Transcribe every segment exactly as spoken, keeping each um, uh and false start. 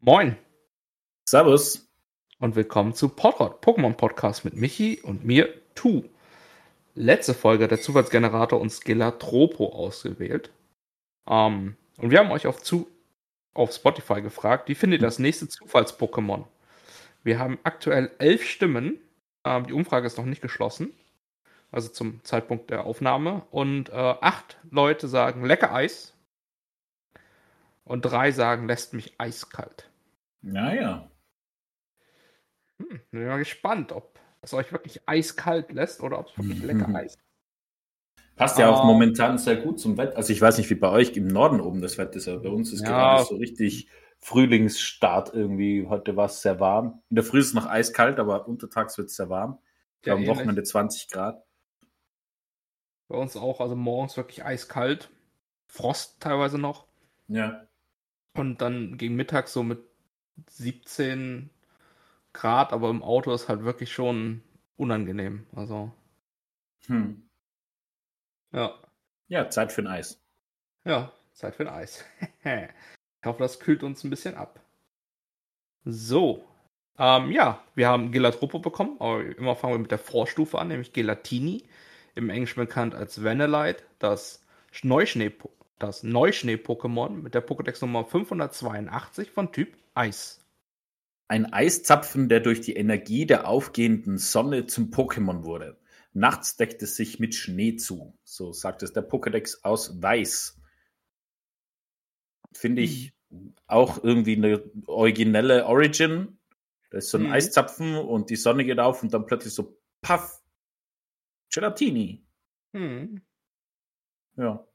Moin Servus. und willkommen zu Podrot, Pokémon Podcast mit Michi und mir, Tu. Letzte Folge hat der Zufallsgenerator uns Gelatropo ausgewählt. Ähm, und wir haben euch auf, zu, auf Spotify gefragt, wie findet ihr das nächste Zufalls-Pokémon? Wir haben aktuell elf Stimmen. Ähm, die Umfrage ist noch nicht geschlossen. Also zum Zeitpunkt der Aufnahme. Und äh, acht Leute sagen lecker Eis. Und drei sagen, lässt mich eiskalt. Naja. Hm, bin mal gespannt, ob es euch wirklich eiskalt lässt oder ob es wirklich lecker Eis ist. Passt ja auch Ähm, momentan sehr gut zum Wetter. Also ich weiß nicht, wie bei euch im Norden oben das Wetter ist, aber bei uns ist Ja. gerade so richtig Frühlingsstart irgendwie. Heute war es sehr warm. In der Früh ist es noch eiskalt, aber untertags wird es sehr warm. Ich Ja, glaube, am ähnlich. Wochenende zwanzig Grad. Bei uns auch, also morgens wirklich eiskalt. Frost teilweise noch. Ja. Und dann gegen Mittag so mit siebzehn Grad, aber im Auto ist halt wirklich schon unangenehm. Also, Hm. ja. Ja, Zeit für ein Eis. Ja, Zeit für ein Eis. Ich hoffe, das kühlt uns ein bisschen ab. So. Ähm, ja, wir haben Gelatropo bekommen, aber immer fangen wir mit der Vorstufe an, nämlich Gelatini, im Englischen bekannt als Vanillite, das Neuschnee, das Neuschnee-Pokémon mit der Pokédex-Nummer fünfhundertzweiundachtzig von Typ Eis. Ein Eiszapfen, der durch die Energie der aufgehenden Sonne zum Pokémon wurde. Nachts deckt es sich mit Schnee zu. So sagt es der Pokédex aus Weiß. Finde ich auch irgendwie eine originelle Origin. Da ist so ein Mhm. Eiszapfen und die Sonne geht auf und dann plötzlich so paff, Gelatini. Hm. Ja.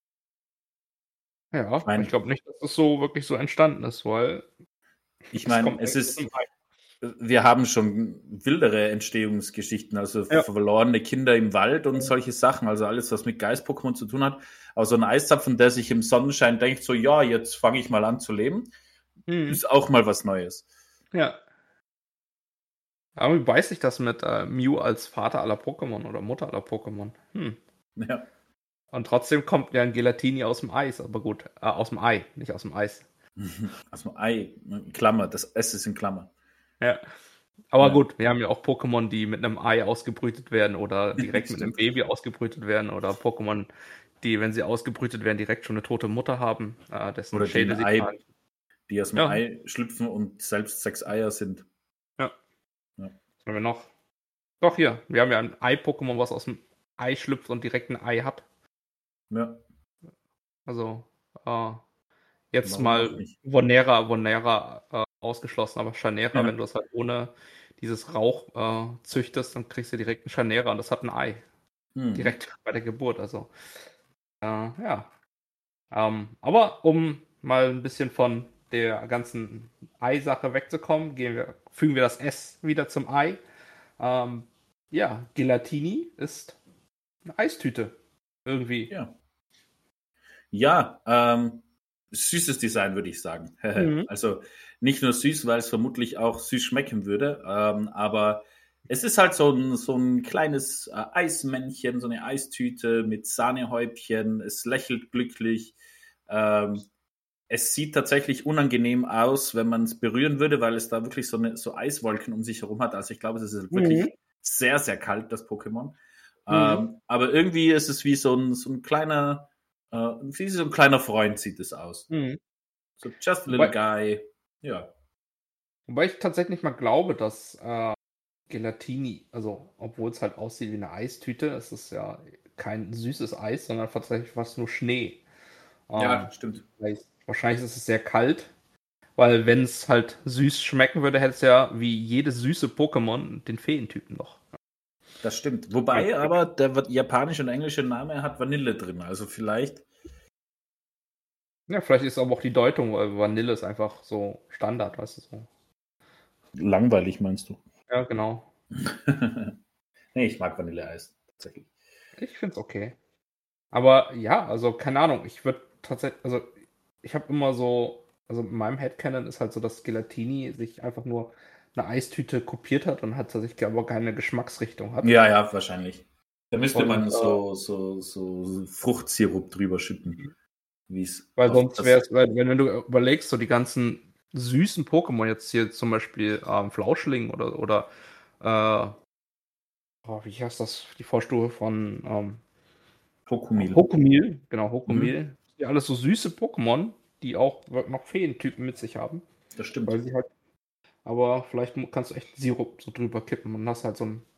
Ja, Ich mein- ich glaube nicht, dass das so wirklich so entstanden ist, weil Ich es meine, kommt es eigentlich ist, aus dem Ei. wir haben schon wildere Entstehungsgeschichten, also Ja. verlorene Kinder im Wald und solche Sachen, also alles, was mit Geist-Pokémon zu tun hat. Aber so ein Eiszapfen, der sich im Sonnenschein denkt, so ja, jetzt fange ich mal an zu leben, Mhm. ist auch mal was Neues. Ja. Aber wie beißt sich das mit äh, Mew als Vater aller Pokémon oder Mutter aller Pokémon? Hm. Ja. Und trotzdem kommt ja ein Gelatini aus dem Eis, aber gut, äh, aus dem Ei, nicht aus dem Eis. Also Ei, Klammer, das S ist in Klammer. Ja. Aber Ja. gut, wir haben ja auch Pokémon, die mit einem Ei ausgebrütet werden oder direkt mit einem Stimmt. Baby ausgebrütet werden oder Pokémon, die, wenn sie ausgebrütet werden, direkt schon eine tote Mutter haben, äh, dessen Oder die, Schädel ein sie Ei, tragen. die aus dem Ja. Ei schlüpfen und selbst sechs Eier sind. Ja. Ja. Was haben wir noch? Doch, hier, wir haben ja ein Ei-Pokémon, was aus dem Ei schlüpft und direkt ein Ei hat. Ja. Also, äh, jetzt Warum auch mal nicht? Vonera, Vonera äh, ausgeschlossen, aber Chanera, Ja. wenn du es halt ohne dieses Rauch äh, züchtest, dann kriegst du direkt ein Chanera und das hat ein Ei. Hm. Direkt bei der Geburt, also. Äh, ja. Ähm, aber um mal ein bisschen von der ganzen Ei-Sache wegzukommen, gehen wir, fügen wir das S wieder zum Ei. Ähm, ja, Gelatini ist eine Eistüte. Irgendwie. Ja. Ja, ähm, süßes Design, würde ich sagen. Mhm. Also nicht nur süß, weil es vermutlich auch süß schmecken würde, ähm, aber es ist halt so ein, so ein kleines äh, Eismännchen, so eine Eistüte mit Sahnehäubchen. Es lächelt glücklich. Ähm, es sieht tatsächlich unangenehm aus, wenn man es berühren würde, weil es da wirklich so, eine, so Eiswolken um sich herum hat. Also ich glaube, es ist wirklich Mhm. sehr, sehr kalt, das Pokémon. Mhm. Ähm, aber irgendwie ist es wie so ein, so ein kleiner, äh, wie so ein kleiner Freund sieht es aus. Mhm. So just a little Wobei, guy. Ja. wobei ich tatsächlich mal glaube, dass äh, Gelatini, also obwohl es halt aussieht wie eine Eistüte, es ist ja kein süßes Eis, sondern tatsächlich fast nur Schnee. Ähm, Ja, stimmt. Wahrscheinlich ist es sehr kalt, weil wenn es halt süß schmecken würde, hätte es ja wie jedes süße Pokémon den Feentypen noch. Das stimmt. Wobei aber der japanische und englische Name hat Vanille drin. Also vielleicht. Ja, vielleicht ist aber auch die Deutung, weil Vanille ist einfach so Standard, weißt du so. Langweilig, meinst du? Ja, genau. Nee, ich mag Vanilleeis. Tatsächlich. Ich finde es okay. Aber ja, also keine Ahnung, ich würde tatsächlich, also ich habe immer so, also in meinem Headcanon ist halt so, dass Gelatini sich einfach nur eine Eistüte kopiert hat und hat tatsächlich aber keine Geschmacksrichtung hat. Ja, ja, wahrscheinlich. Da müsste Und, man äh, so, so, so Fruchtsirup drüber schütten. Wie's Weil auf sonst das- wäre es, wenn, wenn du überlegst, so die ganzen süßen Pokémon, jetzt hier zum Beispiel ähm, Flauschling oder, oder äh, oh, wie heißt das, die Vorstufe von ähm, Hokumil. Hokumil, genau, Mhm, Hokumil. Ja, alles so süße Pokémon, die auch noch Feentypen mit sich haben. das stimmt. Weil sie halt, aber vielleicht mu- kannst du echt Sirup so drüber kippen und hast halt so ein,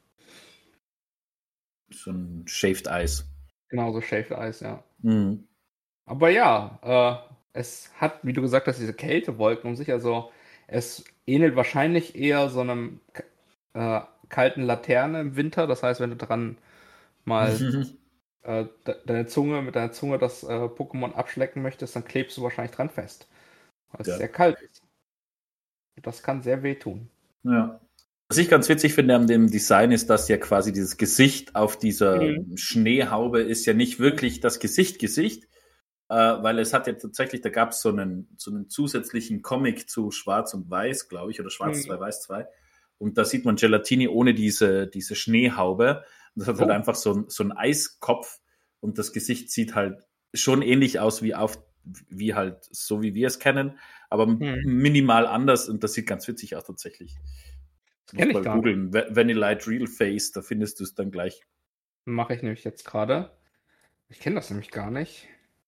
So ein Shaved Ice. genau so Shaved Ice, ja. Mhm. Aber ja, äh, es hat, wie du gesagt hast, diese Kältewolken um sich, also es ähnelt wahrscheinlich eher so einem äh, kalten Laterne im Winter. Das heißt, wenn du dran mal äh, de deine Zunge mit deiner Zunge das äh, Pokémon abschlecken möchtest, dann klebst du wahrscheinlich dran fest, weil es Ja. sehr kalt ist. Das kann sehr wehtun. Ja. Was ich ganz witzig finde an dem Design ist, dass ja quasi dieses Gesicht auf dieser Mhm. Schneehaube ist ja nicht wirklich das Gesicht Gesicht, äh, weil es hat ja tatsächlich, da gab es so einen, so einen zusätzlichen Comic zu Schwarz und Weiß, glaube ich, oder Schwarz zwei, Mhm. Weiß zwei. Und da sieht man Gelatini ohne diese, diese Schneehaube. Und das hat halt Oh. einfach so, ein- so einen Eiskopf und das Gesicht sieht halt schon ähnlich aus wie auf, wie halt so wie wir es kennen, aber Mhm. minimal anders und das sieht ganz witzig aus tatsächlich. Das Muss kenne ich mal gar nicht. googeln. Vanillite Real Face, da findest du es dann gleich. Mache ich nämlich jetzt gerade. Ich kenne das nämlich gar nicht.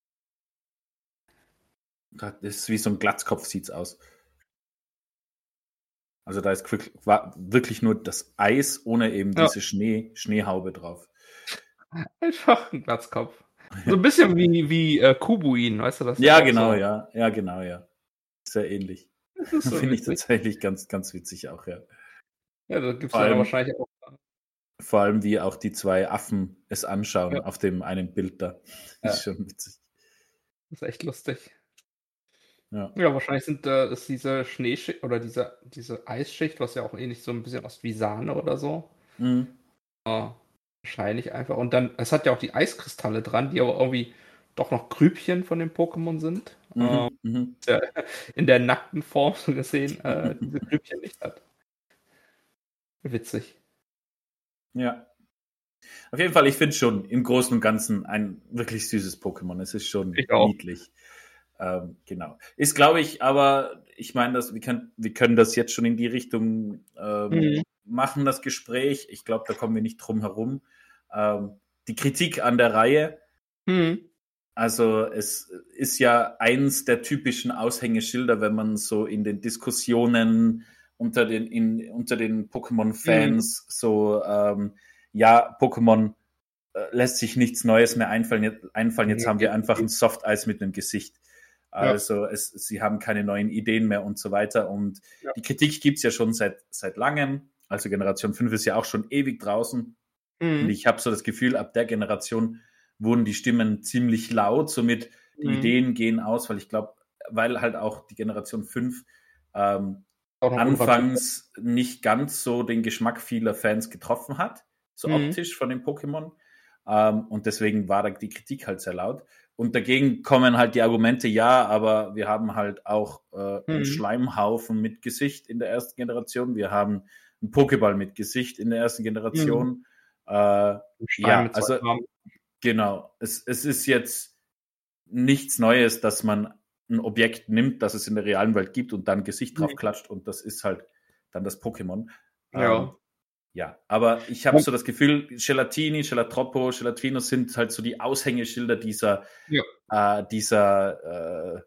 Das ist wie so ein Glatzkopf, sieht's aus. Also da ist quick- war wirklich nur das Eis ohne eben Ja, diese Schnee, Schneehaube drauf. einfach ein Glatzkopf. So ein bisschen wie, wie äh, Kubuin, weißt du, das ist ja Ja, auch genau, so. ja. Ja, genau, ja. Sehr ähnlich. Das ist so Finde ich witzig. tatsächlich ganz, ganz witzig auch, ja. Ja, da gibt es Vor ja dann allem, wahrscheinlich auch. vor allem, wie auch die zwei Affen es anschauen Ja, auf dem einen Bild da. ja, Ist schon witzig. das ist echt lustig. Ja. Ja, wahrscheinlich sind, äh, ist diese Schneeschicht oder diese, diese Eisschicht, was ja auch ähnlich so ein bisschen aussieht wie Sahne oder so. Mhm. Äh, wahrscheinlich einfach. Und dann, es hat ja auch die Eiskristalle dran, die aber irgendwie doch noch Grübchen von den Pokémon sind. Äh, Mhm. Mhm. ja, in der nackten Form so gesehen, äh, diese Grübchen nicht hat. Witzig. Ja. Auf jeden Fall, ich finde schon im Großen und Ganzen ein wirklich süßes Pokémon. Es ist schon Ich auch. niedlich. Ähm, genau. Ist, glaube ich, aber ich meine, dass wir können, wir können das jetzt schon in die Richtung ähm, Mhm. machen, das Gespräch. Ich glaube, da kommen wir nicht drum herum. Ähm, die Kritik an der Reihe. Mhm. Also es ist ja eins der typischen Aushängeschilder, wenn man so in den Diskussionen unter den, in, unter den Pokémon-Fans so, ähm, ja, Pokémon äh, lässt sich nichts Neues mehr einfallen. Jetzt, einfallen. Jetzt haben wir einfach ein Softeis mit einem Gesicht. Ja. Also es, sie haben keine neuen Ideen mehr und so weiter. Und Ja. die Kritik gibt's ja schon seit, seit langem. Also Generation fünf ist ja auch schon ewig draußen. Und Mhm. ich habe so das Gefühl, ab der Generation wurden die Stimmen ziemlich laut. Somit die Mhm. Ideen gehen aus, weil ich glaube, weil halt auch die Generation fünf ähm, Auch noch anfangs nicht ganz so den Geschmack vieler Fans getroffen hat, so Mhm. optisch von den Pokémon. Ähm, und deswegen war da die Kritik halt sehr laut. Und dagegen kommen halt die Argumente, ja, aber wir haben halt auch äh, einen Mhm. Schleimhaufen mit Gesicht in der ersten Generation. Wir haben einen Pokéball mit Gesicht in der ersten Mhm. Generation. Äh, Ein Stein ja, mit zwei also Armen. genau. Es, es ist jetzt nichts Neues, dass man ein Objekt nimmt, das es in der realen Welt gibt und dann Gesicht drauf Mhm. klatscht und das ist halt dann das Pokémon. Ähm, Ja. ja, aber ich habe so das Gefühl, Gelatini, Gelatroppo, Gelatino sind halt so die Aushängeschilder dieser, Ja. äh, dieser äh,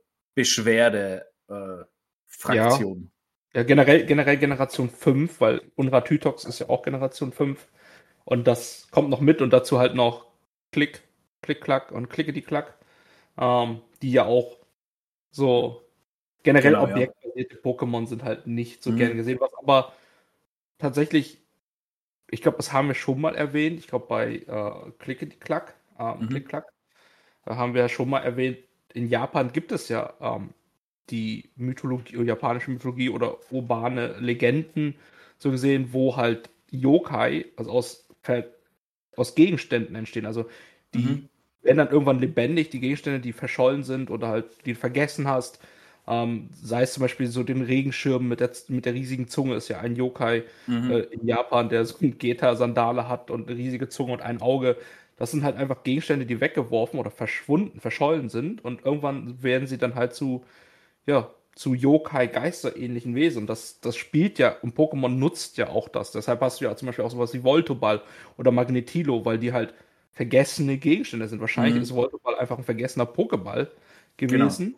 Beschwerde-Fraktion. Ja. Ja, generell, generell Generation fünf, weil Unrathytox ist ja auch Generation fünf. Und das kommt noch mit und dazu halt noch Klick, Klick-Klack und Klickety-Klack, ähm, die ja auch so generell Genau, ja. objektbasierte Pokémon sind halt nicht so Mhm. gern gesehen, was aber tatsächlich, ich glaube, das haben wir schon mal erwähnt, ich glaube bei äh, Klickety-Klack, ähm, Mhm. Klick-Klack, da haben wir ja schon mal erwähnt, in Japan gibt es ja ähm, die Mythologie, japanische Mythologie oder urbane Legenden, so gesehen, wo halt Yokai, also aus, Ver- aus Gegenständen entstehen. Also die Mhm. werden dann irgendwann lebendig, die Gegenstände, die verschollen sind oder halt die du vergessen hast. Ähm, sei es zum Beispiel so den Regenschirm mit der, mit der riesigen Zunge, ist ja ein Yokai Mhm. äh, in Japan, der so eine Geta-Sandale hat und eine riesige Zunge und ein Auge. Das sind halt einfach Gegenstände, die weggeworfen oder verschwunden, verschollen sind und irgendwann werden sie dann halt zu, ja, zu Yokai-Geisterähnlichen Wesen. Das, das spielt ja, und Pokémon nutzt ja auch das. Deshalb hast du ja zum Beispiel auch sowas wie Voltoball oder Magnetilo, weil die halt vergessene Gegenstände sind. Wahrscheinlich Mhm. ist Voltoball einfach ein vergessener Pokéball Genau. gewesen,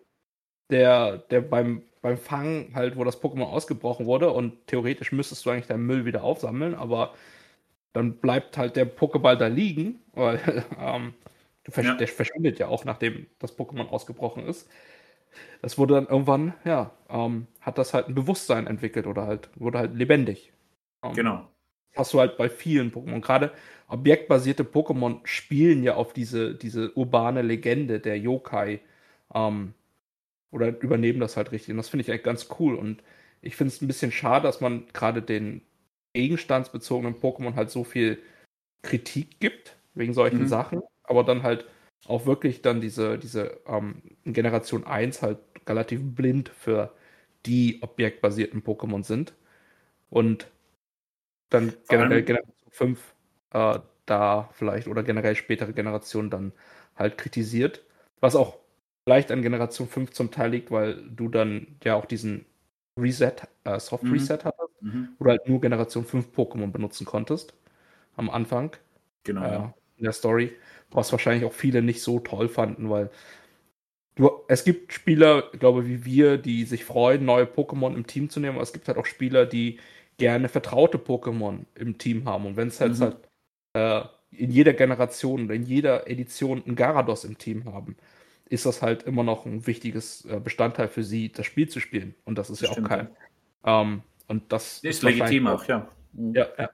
der, der beim, beim Fangen halt, wo das Pokémon ausgebrochen wurde, und theoretisch müsstest du eigentlich deinen Müll wieder aufsammeln, aber dann bleibt halt der Pokéball da liegen, weil ähm, Ja. der verschwindet ja auch, nachdem das Pokémon ausgebrochen ist. Das wurde dann irgendwann, ja, ähm, hat das halt ein Bewusstsein entwickelt oder halt, wurde halt lebendig. Ähm, Genau. Hast du halt bei vielen Pokémon. Gerade objektbasierte Pokémon spielen ja auf diese, diese urbane Legende der Yokai, ähm, oder übernehmen das halt richtig. Und das finde ich eigentlich ganz cool. Und ich finde es ein bisschen schade, dass man gerade den gegenstandsbezogenen Pokémon halt so viel Kritik gibt, wegen solchen Mhm. Sachen, aber dann halt auch wirklich dann diese, diese ähm, in Generation eins halt relativ blind für die objektbasierten Pokémon sind. Und dann Vor generell allem, Generation fünf äh, da vielleicht oder generell spätere Generationen dann halt kritisiert. Was auch vielleicht an Generation fünf zum Teil liegt, weil du dann ja auch diesen Reset, äh, Soft mhm. Reset hattest, Mhm. wo du halt nur Generation fünf Pokémon benutzen konntest am Anfang Genau, äh, ja. in der Story, was wahrscheinlich auch viele nicht so toll fanden, weil du, es gibt Spieler, glaube wie wir, die sich freuen, neue Pokémon im Team zu nehmen, aber es gibt halt auch Spieler, die gerne vertraute Pokémon im Team haben. Und wenn es halt, Mhm. halt äh, in jeder Generation oder in jeder Edition ein Gyarados im Team haben, ist das halt immer noch ein wichtiges äh, Bestandteil für sie, das Spiel zu spielen. Und das ist Das ja auch stimmt, kein. ja. Ähm, und das Ist ist wahrscheinlich legitim auch. auch, ja. Mhm. Ja, ja.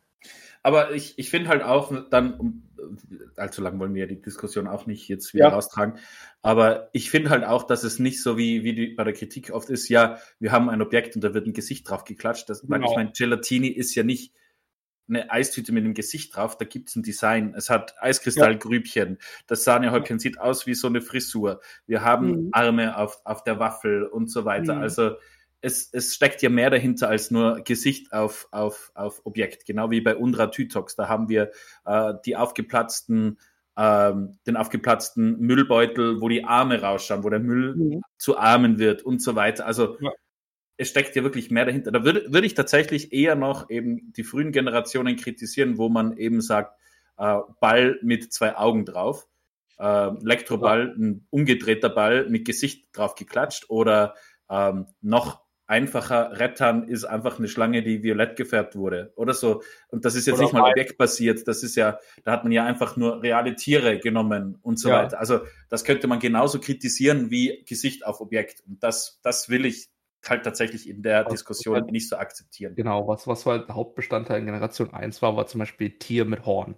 Aber ich, ich finde halt auch dann, um, allzu lang wollen wir ja die Diskussion auch nicht jetzt wieder Ja. raustragen, aber ich finde halt auch, dass es nicht so wie, wie die, bei der Kritik oft ist, ja, wir haben ein Objekt und da wird ein Gesicht drauf geklatscht. Das, weil Genau. ich meine, Gelatini ist ja nicht eine Eistüte mit einem Gesicht drauf, da gibt es ein Design. Es hat Eiskristallgrübchen. Das Sahnehäubchen sieht aus wie so eine Frisur. Wir haben Mhm. Arme auf, auf der Waffel und so weiter. Mhm. Also es, es steckt ja mehr dahinter als nur Gesicht auf, auf, auf Objekt. Genau wie bei Undra Tytox. Da haben wir äh, die aufgeplatzten, ähm, den aufgeplatzten Müllbeutel, wo die Arme rausschauen, wo der Müll Mhm. zu Armen wird und so weiter. Also Ja. es steckt ja wirklich mehr dahinter. Da würde, würde ich tatsächlich eher noch eben die frühen Generationen kritisieren, wo man eben sagt, äh, Ball mit zwei Augen drauf, äh, Elektroball, ein umgedrehter Ball mit Gesicht drauf geklatscht oder ähm, noch einfacher, Rettern ist einfach eine Schlange, die violett gefärbt wurde oder so. Und das ist jetzt Oder nicht mal Ball. objektbasiert, das ist ja, da hat man ja einfach nur reale Tiere genommen und so Ja. weiter. Also das könnte man genauso kritisieren wie Gesicht auf Objekt. Und das, das will ich halt tatsächlich in der Was- Diskussion was- nicht so akzeptieren. Genau, was, was halt Hauptbestandteil in Generation eins war, war zum Beispiel Tier mit Horn.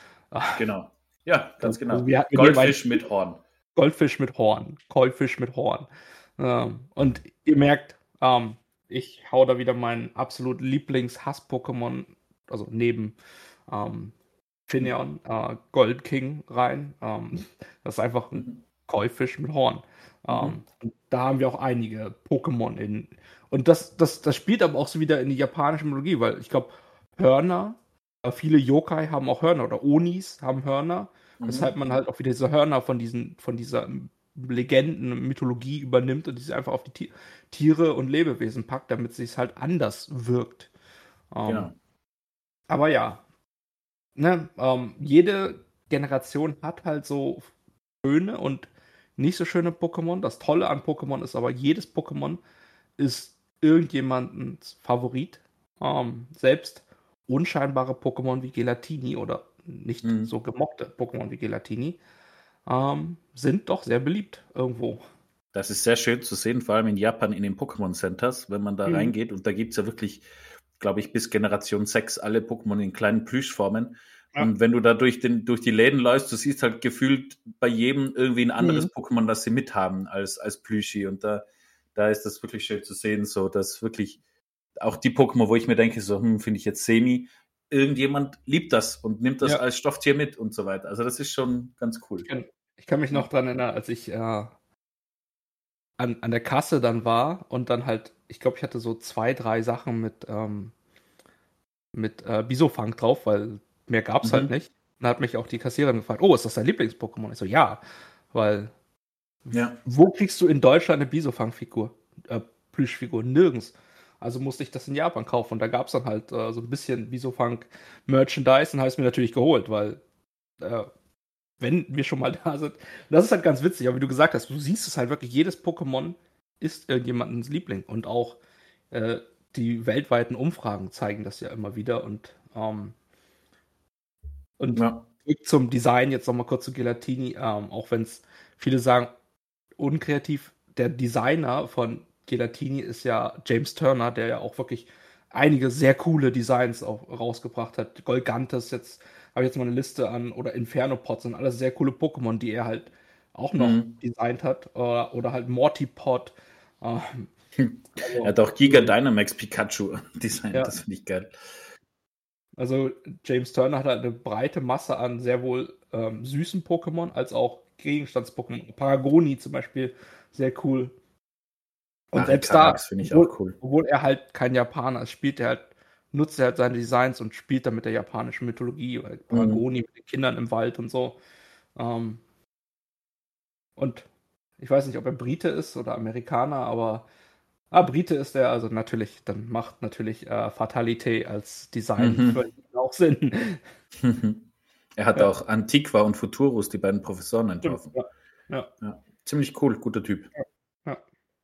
Genau. Ja, ganz genau. Also wir, wir Goldfisch nehmen mit Horn. Goldfisch mit Horn. Goldfisch mit Horn. Ähm, und ihr merkt, ähm, ich hau da wieder meinen absolut Lieblings-Hass-Pokémon, also neben ähm, Finneon, äh, Gold King rein. Ähm, das ist einfach ein Mhm. Goldfisch mit Horn. Ähm, Mhm. und da haben wir auch einige Pokémon in. Und das, das, das spielt aber auch so wieder in die japanische Mythologie, weil ich glaube, Hörner, äh, viele Yokai haben auch Hörner oder Onis haben Hörner, Mhm. weshalb man halt auch wieder diese Hörner von diesen, von dieser Legenden, Mythologie übernimmt und diese einfach auf die Ti- Tiere und Lebewesen packt, damit es sich halt anders wirkt. Ähm, Genau. Aber ja, ne, ähm, jede Generation hat halt so schöne und nicht so schöne Pokémon. Das Tolle an Pokémon ist aber, jedes Pokémon ist irgendjemandens Favorit. Ähm, selbst unscheinbare Pokémon wie Gelatini oder nicht Mhm. so gemochte Pokémon wie Gelatini ähm, sind doch sehr beliebt irgendwo. Das ist sehr schön zu sehen, vor allem in Japan in den Pokémon Centers, wenn man da Mhm. reingeht. Und da gibt's ja wirklich, glaube ich, bis Generation sechs alle Pokémon in kleinen Plüschformen. Ja. Und wenn du da durch, den, durch die Läden läufst, du siehst halt gefühlt bei jedem irgendwie ein anderes Mhm. Pokémon, das sie mithaben als, als Plüschi. Und da, da ist das wirklich schön zu sehen, so dass wirklich auch die Pokémon, wo ich mir denke, so, hm, finde ich jetzt semi, irgendjemand liebt das und nimmt das Ja. als Stofftier mit und so weiter. Also das ist schon ganz cool. Ich kann, ich kann mich noch dran erinnern, als ich äh, an, an der Kasse dann war und dann halt, ich glaube, ich hatte so zwei, drei Sachen mit, ähm, mit äh, Bisofang drauf, weil mehr gab es Mhm. halt nicht. Dann hat mich auch die Kassiererin gefragt, oh, ist das dein Lieblings-Pokémon? Ich so, ja, weil Ja. wo kriegst du in Deutschland eine Bisofang-Figur? äh, Plüschfigur nirgends. Also musste ich das in Japan kaufen und da gab es dann halt äh, so ein bisschen Visofunk Merchandise und habe es mir natürlich geholt, weil äh, wenn wir schon mal da sind, das ist halt ganz witzig, aber wie du gesagt hast, du siehst es halt wirklich, jedes Pokémon ist irgendjemandens Liebling und auch äh, die weltweiten Umfragen zeigen das ja immer wieder und ähm, und Ja. zum Design jetzt nochmal kurz zu Gelatini, ähm, auch wenn es viele sagen, unkreativ, der Designer von Gelatini ist ja James Turner, der ja auch wirklich einige sehr coole Designs auch rausgebracht hat. Golgantes, jetzt habe ich jetzt mal eine Liste an, oder Inferno Pods sind alles sehr coole Pokémon, die er halt auch noch Mhm. designt hat. Oder, oder halt Mortipod. Ähm, Er hat auch Giga Dynamax Pikachu designt, Ja. das finde ich geil. Also James Turner hat halt eine breite Masse an sehr wohl ähm, süßen Pokémon, als auch Gegenstands-Pokémon. Paragoni zum Beispiel, sehr cool. Und selbst da, Arikarax finde ich obwohl, auch cool. obwohl er halt kein Japaner ist, spielt er halt, nutzt er halt seine Designs und spielt dann mit der japanischen Mythologie, weil Paragoni mit den Kindern im Wald und so. Ähm, und ich weiß nicht, ob er Brite ist oder Amerikaner, aber ah, Brite ist er, also natürlich, dann macht natürlich äh, Fatalité als Design Mhm. für ihn auch Sinn. Er hat Ja. auch Antiqua und Futurus, die beiden Professoren, entworfen. Ja. Ja. Ja. Ziemlich cool, guter Typ. Ja.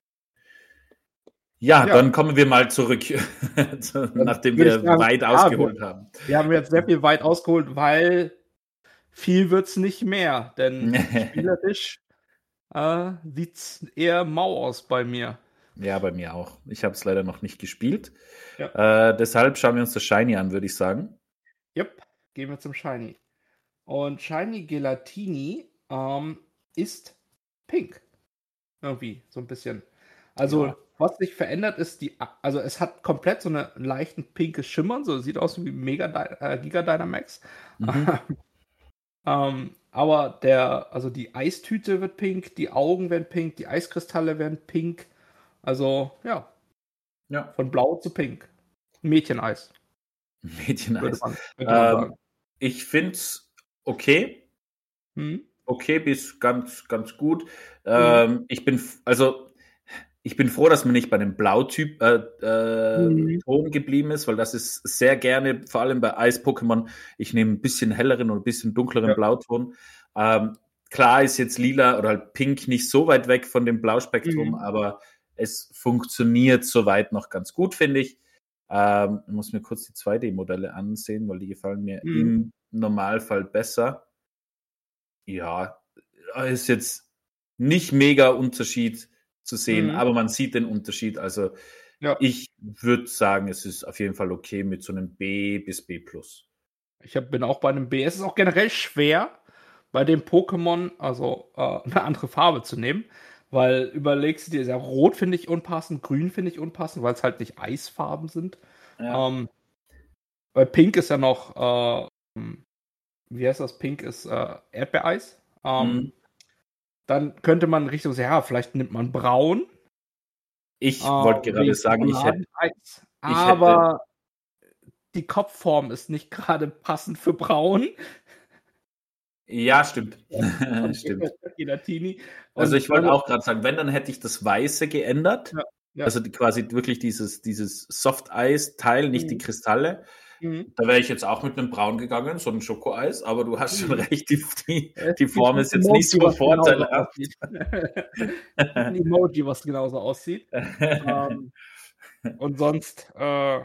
Ja, Ja. dann kommen wir mal zurück, nachdem würde wir ich sagen, weit ja, ausgeholt wir, haben. wir haben jetzt sehr viel weit ausgeholt, weil viel wird's nicht mehr, denn spielerisch äh, sieht's eher mau aus bei mir. Ja, bei mir auch. Ich habe es leider noch nicht gespielt. Ja. Äh, deshalb schauen wir uns das Shiny an, würde ich sagen. Yep, gehen wir zum Shiny. Und Shiny Gelatini ähm, ist pink. Irgendwie, so ein bisschen. Also, Ja. was sich verändert ist, die, also es hat komplett so einen leichten pinkes Schimmern, so sieht aus wie Mega äh, Giga Dynamax. Mhm. ähm, aber der, also die Eistüte wird pink, die Augen werden pink, die Eiskristalle werden pink. Also, ja, Ja. von blau zu pink. Mädcheneis. Mädcheneis. Man, könnte man Ähm, sagen. ich finde es okay. Hm? Okay bis ganz, ganz gut. Ähm, ich bin, f- also, ich bin froh, dass man nicht bei dem Blautyp äh, äh, Mhm. Ton geblieben ist, weil das ist sehr gerne, vor allem bei Eis-Pokémon, ich nehme ein bisschen helleren oder ein bisschen dunkleren Ja. Blauton. Ähm, klar ist jetzt lila oder halt pink nicht so weit weg von dem Blauspektrum, Mhm. aber es funktioniert soweit noch ganz gut, finde ich. Ähm, ich muss mir kurz die zwei D-Modelle ansehen, weil die gefallen mir Mhm. im Normalfall besser. Ja, ist jetzt nicht mega Unterschied zu sehen, Mhm. aber man sieht den Unterschied. Also Ja. ich würde sagen, es ist auf jeden Fall okay mit so einem B bis B plus. Ich hab, bin auch bei einem B. Es ist auch generell schwer, bei dem Pokémon, also äh, eine andere Farbe zu nehmen. Weil überlegst du dir, ja, Rot finde ich unpassend, Grün finde ich unpassend, weil es halt nicht Eisfarben sind. Ja. Ähm, weil Pink ist ja noch, äh, wie heißt das? Pink ist äh, Erdbeereis. Ähm, Mhm. Dann könnte man Richtung, ja, vielleicht nimmt man Braun. Ich Äh, wollte gerade wegen sagen, ich hätte, Schokoladeneis. ich hätte, Aber die Kopfform ist nicht gerade passend für Braun. ja, stimmt. Von Stimmt. Gelatini. Also Und ich wollte dann, auch gerade sagen, wenn, dann hätte ich das Weiße geändert. ja, ja. Also die, quasi wirklich dieses, dieses Soft-Eis-Teil, nicht die Mhm. Kristalle. Mhm. Da wäre ich jetzt auch mit einem Braun gegangen, so ein Schokoeis, aber du hast schon Mhm. recht, die, die, Es die gibt Form ein ist jetzt nicht Emoji, so was genauso vorteilhaft. aussieht. Es gibt ein Emoji, was genauso aussieht. Ähm, und sonst, äh,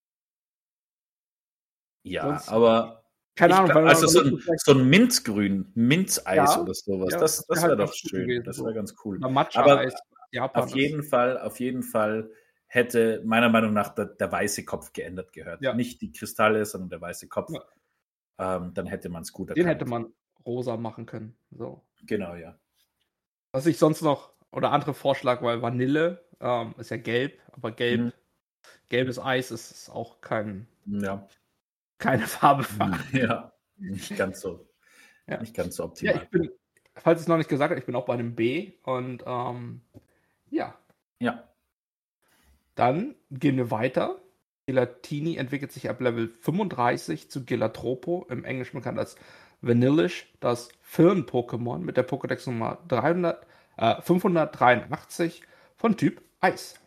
Ja, sonst, aber keine ich Ahnung, glaube, weil man also so überlegt, ein, so vielleicht, so ein Minzgrün, Minzeis ja, oder sowas, ja, das, das wäre das wäre halt doch ganz cool schön, gewesen. das wäre So. ganz cool. Oder Aber Matcha-Eis, Japan auf ist. jeden Fall, auf jeden Fall hätte meiner Meinung nach der, der weiße Kopf geändert gehört. Ja. Nicht die Kristalle, sondern der weiße Kopf. Ja. Ähm, dann hätte man es gut Den erkannt. hätte man rosa machen können. So. Genau, ja. Was ich sonst noch, oder andere Vorschlag, weil Vanille ähm, ist ja gelb, aber gelb, Mhm. gelbes Eis ist, ist auch kein, Ja. keine Farbe für. Ja, nicht ganz so, Ja. nicht ganz so Ja, optimal. ich bin, falls ich es noch nicht gesagt habe, ich bin auch bei einem B und ähm, ja, Ja. dann gehen wir weiter. Gelatini entwickelt sich ab Level fünfunddreißig zu Gelatropo, im Englischen bekannt als Vanillish, das Firn-Pokémon mit der Pokédex Nummer dreihundert, äh, fünfhundertdreiundachtzig von Typ Eis.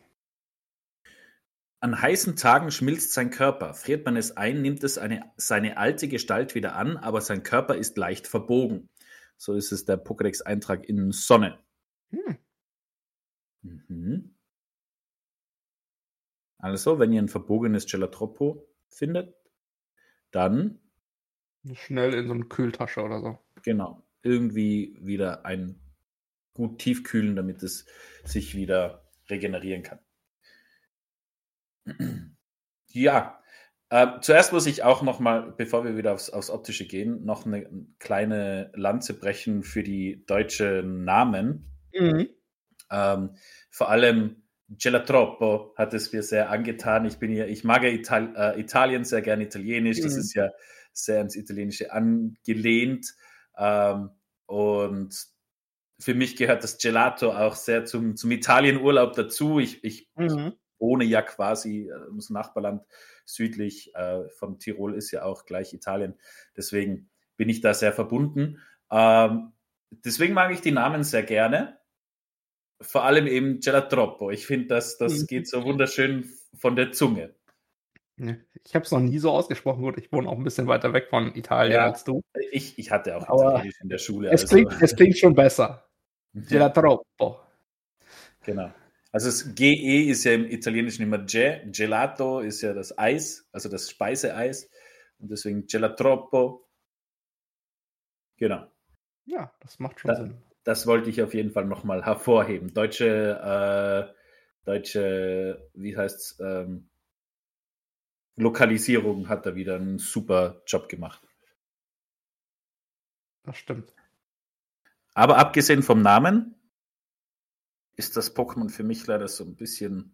An heißen Tagen schmilzt sein Körper. Friert man es ein, nimmt es eine, seine alte Gestalt wieder an, aber sein Körper ist leicht verbogen. So ist es der Pokédex-Eintrag in Sonne. Hm. Mhm. Also, wenn ihr ein verbogenes Gelatropo findet, dann Schnell in so eine Kühltasche oder so. genau, irgendwie wieder ein gut tiefkühlen, damit es sich wieder regenerieren kann. Ja, äh, zuerst muss ich auch noch mal, bevor wir wieder aufs, aufs Optische gehen, noch eine kleine Lanze brechen für die deutschen Namen. Mhm. Ähm, vor allem Gelatroppo hat es mir sehr angetan. Ich bin ja, ich mag ja Ital äh, Italien sehr gerne, Italienisch. Mhm. Das ist ja sehr ins Italienische angelehnt. Ähm, und für mich gehört das Gelato auch sehr zum, zum Italienurlaub dazu. Ich, ich, ich Mhm. wohne ja quasi äh, im Nachbarland südlich äh, von Tirol, ist ja auch gleich Italien. Deswegen bin ich da sehr verbunden. Ähm, deswegen mag ich die Namen sehr gerne. Vor allem eben Gelatroppo. Ich finde, das, das Mhm. geht so wunderschön von der Zunge. Ich habe es noch nie so ausgesprochen. Gut, ich wohne auch ein bisschen weiter weg von Italien Ja, als du. ich, ich hatte auch Aber Italienisch in der Schule. es Also. klingt, es klingt schon besser. Ja, Gelatroppo. genau. Also das G E ist ja im Italienischen immer Ge, Gelato ist ja das Eis, also das Speiseeis. Und deswegen Gelatroppo. Genau. Ja, das macht schon Da, Sinn. das wollte ich auf jeden Fall nochmal hervorheben. Deutsche, äh, deutsche, wie heißt's, ähm, Lokalisierung hat da wieder einen super Job gemacht. Das stimmt. Aber abgesehen vom Namen ist das Pokémon für mich leider so ein bisschen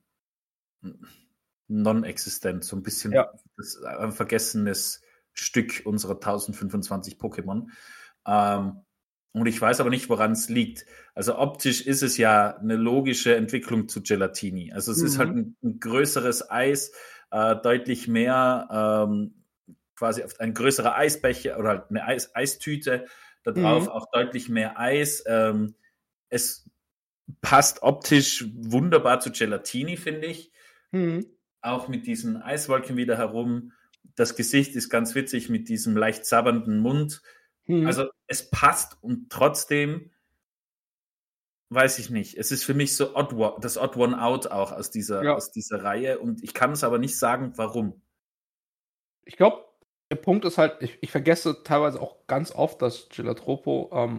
non-existent, so ein bisschen Ja. das, ein vergessenes Stück unserer tausendfünfundzwanzig Pokémon. Ähm, und ich weiß aber nicht, woran es liegt. Also optisch ist es ja eine logische Entwicklung zu Gelatini. Also es mhm. ist halt ein, ein größeres Eis, äh, deutlich mehr, ähm, quasi ein größerer Eisbecher oder halt eine Eis, Eistüte, da drauf mhm. auch deutlich mehr Eis. Ähm, es passt optisch wunderbar zu Gelatini, finde ich. Mhm. Auch mit diesen Eiswolken wieder herum. Das Gesicht ist ganz witzig mit diesem leicht sabbernden Mund. Mhm. Also es passt und trotzdem weiß ich nicht. Es ist für mich so odd one, das Odd One Out auch aus dieser, ja. aus dieser Reihe und ich kann es aber nicht sagen, warum. Ich glaube, der Punkt ist halt, ich, ich vergesse teilweise auch ganz oft, dass Gelatropo ähm,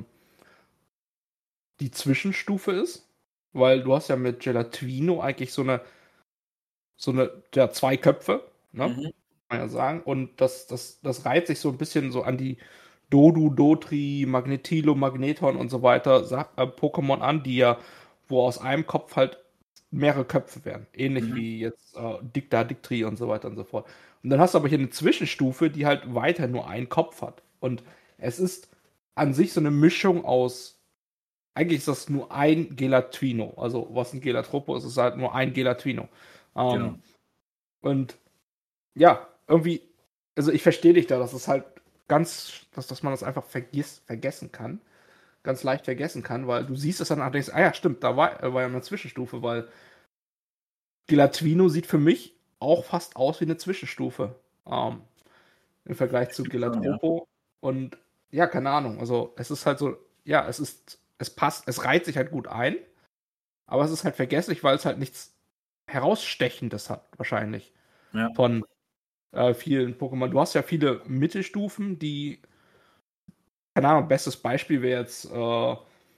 die Zwischenstufe ist, weil du hast ja mit Gelatvino eigentlich so eine so eine, ja, zwei Köpfe, ne? Mhm. Kann man ja sagen. Und das, das, das reiht sich so ein bisschen so an die Dodu, Dotri, Magnetilo, Magneton und so weiter äh, Pokémon an, die ja, wo aus einem Kopf halt mehrere Köpfe werden. Ähnlich mhm. wie jetzt äh, Dicta, Dictri und so weiter und so fort. Und dann hast du aber hier eine Zwischenstufe, die halt weiter nur einen Kopf hat. Und es ist an sich so eine Mischung aus, eigentlich ist das nur ein Gelatvino. Also was ein Gelatropo ist, ist halt nur ein Gelatvino. Ähm, genau. Und ja, irgendwie, also ich verstehe dich da, dass es halt ganz, dass, dass man das einfach vergiss, vergessen kann. Ganz leicht vergessen kann, weil du siehst es dann und denkst, ah ja, stimmt, da war, war ja eine Zwischenstufe, weil Gelatvino sieht für mich auch fast aus wie eine Zwischenstufe. Ähm, im Vergleich zu Gelatropo. Ja. Und ja, keine Ahnung. Also es ist halt so, ja, es ist, es passt, es reiht sich halt gut ein, aber es ist halt vergesslich, weil es halt nichts Herausstechendes hat, wahrscheinlich. Ja. Von äh, vielen Pokémon. Du hast ja viele Mittelstufen, die, keine Ahnung, bestes Beispiel wäre jetzt äh,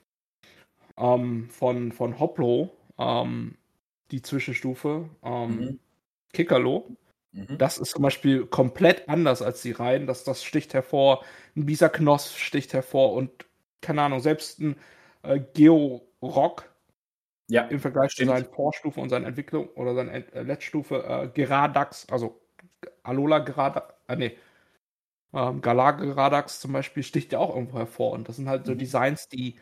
ähm, von, von Hoplo, ähm, die Zwischenstufe, ähm, mhm. Kikalo. Mhm. Das ist zum Beispiel komplett anders als die Reihen. Das, das sticht hervor. Ein Bisaknoss sticht hervor und, keine Ahnung, selbst ein äh, Georock ja, im Vergleich stimmt. zu seinen Vorstufen und seiner Entwicklung oder seiner äh, Letztstufe äh, Geradax, also Alola Geradax, äh, nee, ähm, Galar-Geradax zum Beispiel sticht ja auch irgendwo hervor. Und das sind halt so mhm. Designs, die,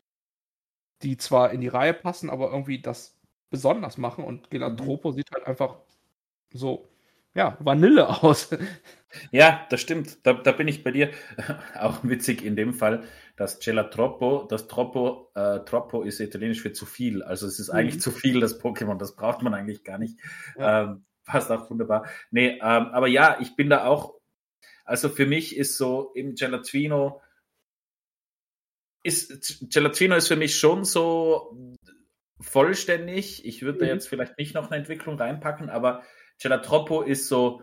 die zwar in die Reihe passen, aber irgendwie das besonders machen. Und Gelatropo mhm. sieht halt einfach so, ja, Vanille aus. Ja, das stimmt. Da, da bin ich bei dir. Auch witzig in dem Fall, dass Gelatroppo, das Troppo, äh, Troppo ist italienisch für zu viel. Also es ist eigentlich Mhm. zu viel, das Pokémon. Das braucht man eigentlich gar nicht. Ja. Ähm, passt auch wunderbar. Nee, ähm, aber ja, ich bin da auch, also für mich ist so im Gelatino, ist, Gelatino ist für mich schon so vollständig. Ich würde da Mhm. jetzt vielleicht nicht noch eine Entwicklung reinpacken, aber Gelatroppo ist so,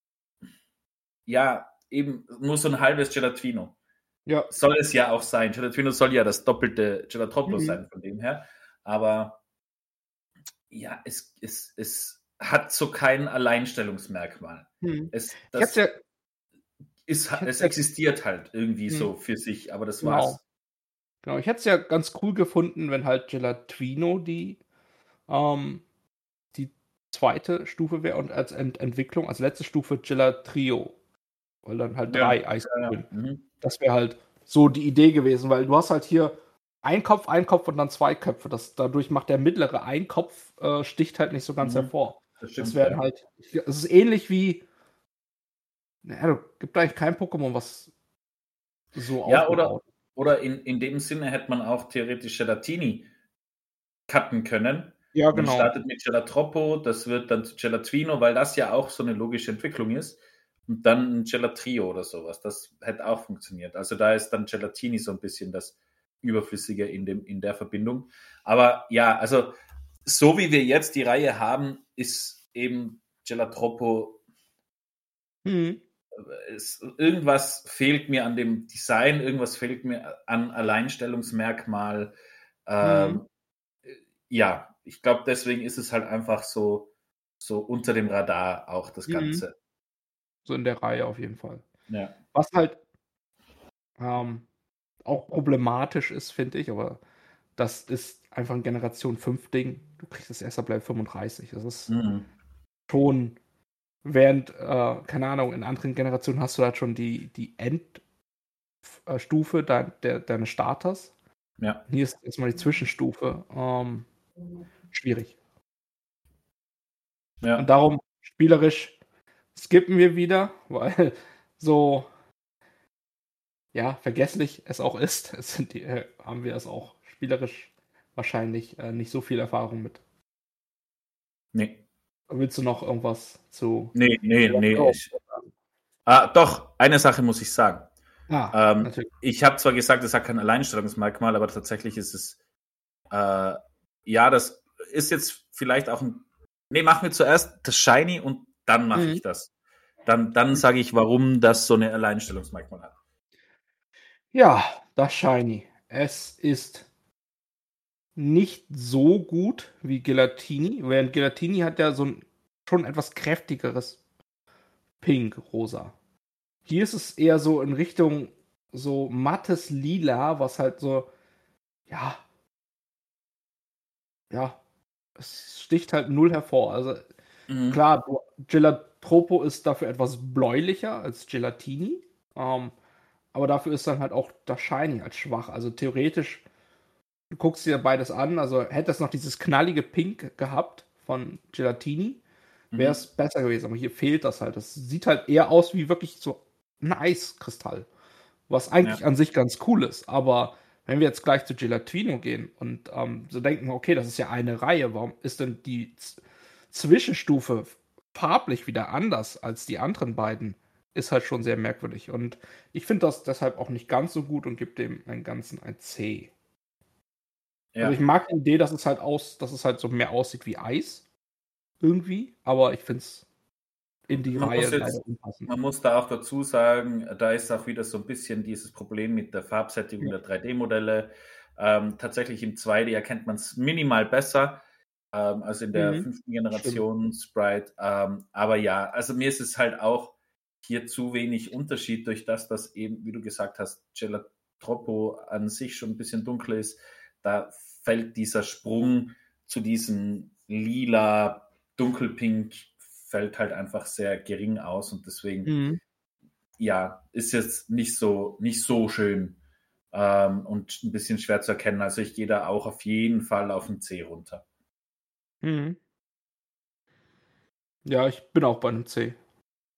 ja, eben nur so ein halbes Gelatino. Ja. Soll es ja auch sein. Gelatino soll ja das doppelte Gelatroppo Mhm. sein von dem her. Aber ja, es, es, es hat so kein Alleinstellungsmerkmal. Mhm. Es, Ich hätte das ja, ist, ich es hätte ja, existiert halt irgendwie mhm. so für sich, aber das Genau. war's. Genau. Ich hätte es ja ganz cool gefunden, wenn halt Gelatino die, ähm, die zweite Stufe wäre und als Ent Entwicklung, als letzte Stufe Gelatrio. Weil dann halt Ja, drei ja, ja. Eiskugeln. Mhm. Das wäre halt so die Idee gewesen, weil du hast halt hier ein Kopf, ein Kopf und dann zwei Köpfe. Das, dadurch macht der mittlere ein Kopf, äh, sticht halt nicht so ganz Mhm. hervor. Das Das stimmt, wären ja. halt, es ist ähnlich wie, naja, gibt eigentlich kein Pokémon, was so Ja, oder, aufgebaut ist. oder in, in dem Sinne hätte man auch theoretisch Gelatini cutten können. Ja, Man genau. startet mit Gelatroppo, das wird dann zu Gelatvino, weil das ja auch so eine logische Entwicklung ist. Und dann ein Gelatrio oder sowas. Das hätte auch funktioniert. Also da ist dann Gelatini so ein bisschen das Überflüssige in, dem, in der Verbindung. Aber ja, also so wie wir jetzt die Reihe haben, ist eben Gelatroppo, Mhm. es, irgendwas fehlt mir an dem Design, irgendwas fehlt mir an Alleinstellungsmerkmal. Mhm. Ähm, ja, ich glaube, deswegen ist es halt einfach so, so unter dem Radar auch das Mhm. Ganze. So in der Reihe auf jeden Fall. Ja. Was halt ähm, auch problematisch ist, finde ich, aber das ist einfach ein Generation fünf Ding. Du kriegst das erst ab Level fünfunddreißig. Das ist Mhm. schon, während, äh, keine Ahnung, in anderen Generationen hast du halt schon die, die Endstufe dein, der, deines Starters. Ja. Hier ist erstmal die Zwischenstufe. Ähm, schwierig. Und Ja. darum spielerisch skippen wir wieder, weil so, ja, vergesslich es auch ist, es sind die, äh, haben wir es auch spielerisch wahrscheinlich äh, nicht so viel Erfahrung mit. Nee. Willst du noch irgendwas zu Nee, nee, nee. Gelatro Ich, sagen? ah, doch, eine Sache muss ich sagen. Ah, Ähm, natürlich. ich habe zwar gesagt, es hat kein Alleinstellungsmerkmal, aber tatsächlich ist es, äh, ja, das ist jetzt vielleicht auch ein. Nee, machen wir zuerst das Shiny und dann mache Mhm. ich das. Dann, dann sage ich, warum das so eine Alleinstellungsmerkmal hat. Ja, das Shiny. Es ist nicht so gut wie Gelatini, während Gelatini hat ja so ein schon etwas kräftigeres Pink, rosa. Hier ist es eher so in Richtung so mattes Lila, was halt so, ja, ja, es sticht halt null hervor. Also Mhm. klar, du- Gelatropo ist dafür etwas bläulicher als Gelatini, ähm, aber dafür ist dann halt auch das Shiny halt schwach. Also theoretisch, du guckst dir beides an, also hätte es noch dieses knallige Pink gehabt von Gelatini, wäre es Mhm. besser gewesen. Aber hier fehlt das halt. Das sieht halt eher aus wie wirklich so ein Eiskristall. Was Ja. eigentlich an sich ganz cool ist. Aber wenn wir jetzt gleich zu Gelatino gehen und ähm, so denken, okay, das ist ja eine Reihe, warum ist denn die Z Zwischenstufe farblich wieder anders als die anderen beiden? Ist halt schon sehr merkwürdig. Und ich finde das deshalb auch nicht ganz so gut und gebe dem einen ganzen ein C. Also ich Ja. mag die Idee, dass es halt aus, dass es halt so mehr aussieht wie Eis irgendwie, aber ich finde es in die Man Reihe muss leider jetzt, unpassend. man muss da auch dazu sagen, da ist auch wieder so ein bisschen dieses Problem mit der Farbsättigung Ja. der drei D-Modelle. Ähm, tatsächlich im zwei D erkennt man es minimal besser, ähm, als in der Mhm. fünften Stimmt. Generation Sprite. Ähm, aber ja, also mir ist es halt auch hier zu wenig Unterschied durch das, dass eben, wie du gesagt hast, Gelatroppo an sich schon ein bisschen dunkel ist. Da fällt dieser Sprung zu diesem lila, dunkelpink fällt halt einfach sehr gering aus und deswegen, Mhm. ja, ist jetzt nicht so, nicht so schön ähm, und ein bisschen schwer zu erkennen. Also ich gehe da auch auf jeden Fall auf ein C runter. Mhm. Ja, ich bin auch bei einem C.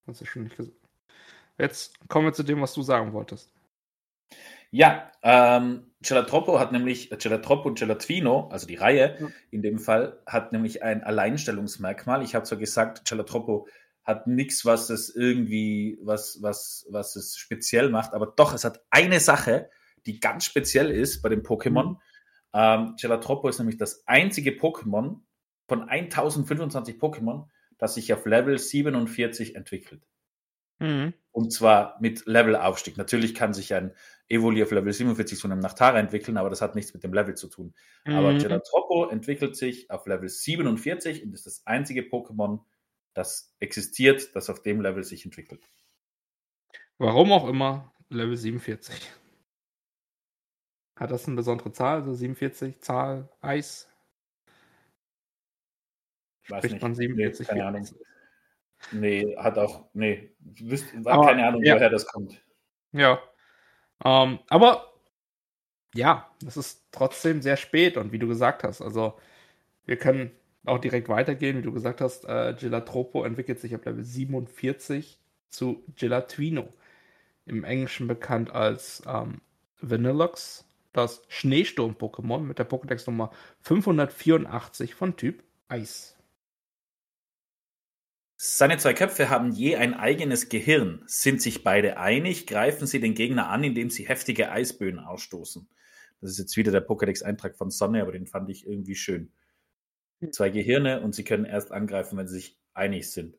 Hast du schon nicht gesagt. Jetzt kommen wir zu dem, was du sagen wolltest. Ja, ähm, Gelatroppo hat nämlich, Gelatroppo und Gelatvino, also die Reihe Ja. in dem Fall, hat nämlich ein Alleinstellungsmerkmal. Ich habe zwar gesagt, Gelatroppo hat nichts, was es irgendwie, was, was, was es speziell macht, aber doch, es hat eine Sache, die ganz speziell ist bei den Pokémon. Mhm. Ähm, Gelatroppo ist nämlich das einzige Pokémon von tausendfünfundzwanzig Pokémon, das sich auf Level siebenundvierzig entwickelt. Mhm. Und zwar mit Levelaufstieg. Natürlich kann sich ein Evoli auf Level siebenundvierzig zu einem Nachtara entwickeln, aber das hat nichts mit dem Level zu tun. Aber Mhm. Gelatroppo entwickelt sich auf Level siebenundvierzig und ist das einzige Pokémon, das existiert, das auf dem Level sich entwickelt. Warum auch immer Level siebenundvierzig. Hat das eine besondere Zahl? Also siebenundvierzig, Zahl, Eis? Weiß Spricht nicht. man Nee, siebenundvierzig keine für Ahnung. Eis? Nee, hat auch, nee, wüsst, Aber, keine Ahnung, ja, woher das kommt. ja. Ähm, aber ja, es ist trotzdem sehr spät und wie du gesagt hast, also wir können auch direkt weitergehen, wie du gesagt hast, äh, Gelatroppo entwickelt sich ab Level siebenundvierzig zu Gelatvino. Im Englischen bekannt als ähm, Vanilluxe, das Schneesturm-Pokémon mit der Pokédex-Nummer fünfhundertvierundachtzig von Typ Eis. Seine zwei Köpfe haben je ein eigenes Gehirn. Sind sich beide einig, greifen sie den Gegner an, indem sie heftige Eisböen ausstoßen. Das ist jetzt wieder der Pokédex-Eintrag von Sonne, aber den fand ich irgendwie schön. Zwei Gehirne und sie können erst angreifen, wenn sie sich einig sind.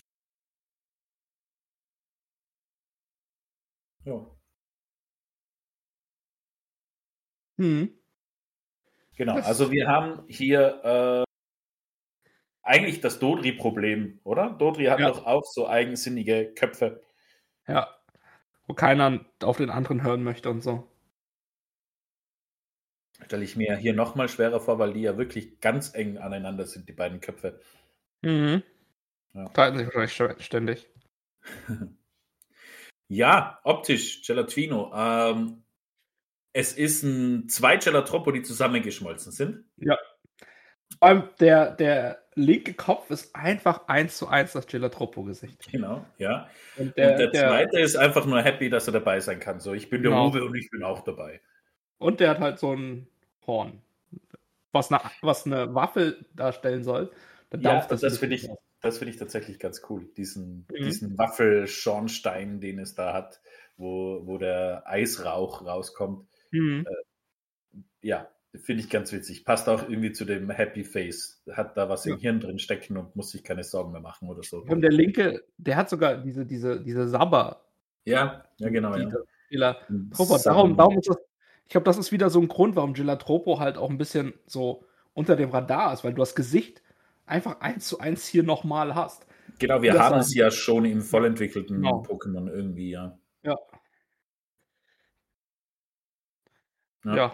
Ja. Hm. Genau, Das, also wir haben hier äh, eigentlich das Dodri-Problem, oder? Dodri hat ja, doch auch so eigensinnige Köpfe. ja. Wo keiner auf den anderen hören möchte und so. Stelle ich mir hier nochmal schwerer vor, weil die ja wirklich ganz eng aneinander sind, die beiden Köpfe. Mhm. Ja. Streiten sich wahrscheinlich ständig. Ja, optisch, Gelatvino. Ähm, es ist ein zwei Gelatroppo, die zusammengeschmolzen sind. Ja. Vor allem der, der linke Kopf ist einfach eins zu eins das Gelatroppo-Gesicht. Genau, ja. Und Und der, der der, zweite ist einfach nur happy, dass er dabei sein kann. So, ich bin der genau. Uwe und ich bin auch dabei. Und der hat halt so ein Horn, was eine, was eine Waffe darstellen soll. Da Ja, dampft das ein das finde bisschen ich, raus. das finde ich tatsächlich ganz cool. Diesen, Mhm. diesen Waffelschornstein, den es da hat, wo, wo der Eisrauch rauskommt. Mhm. Ja, finde ich ganz witzig. Passt auch irgendwie zu dem Happy Face. Hat da was Ja. im Hirn drin stecken und muss sich keine Sorgen mehr machen oder so. Und der linke, der hat sogar diese, diese, diese Sabber, Ja, ja, die, genau, die ja. das Gelatropo. Sabbern- Darum, darum ist das, ich glaube, das ist wieder so ein Grund, warum Gelatropo halt auch ein bisschen so unter dem Radar ist, weil du das Gesicht einfach eins zu eins hier nochmal hast. Genau, wir Das haben war- es ja schon im vollentwickelten Genau. Pokémon irgendwie, ja. Ja. Ja, Ja.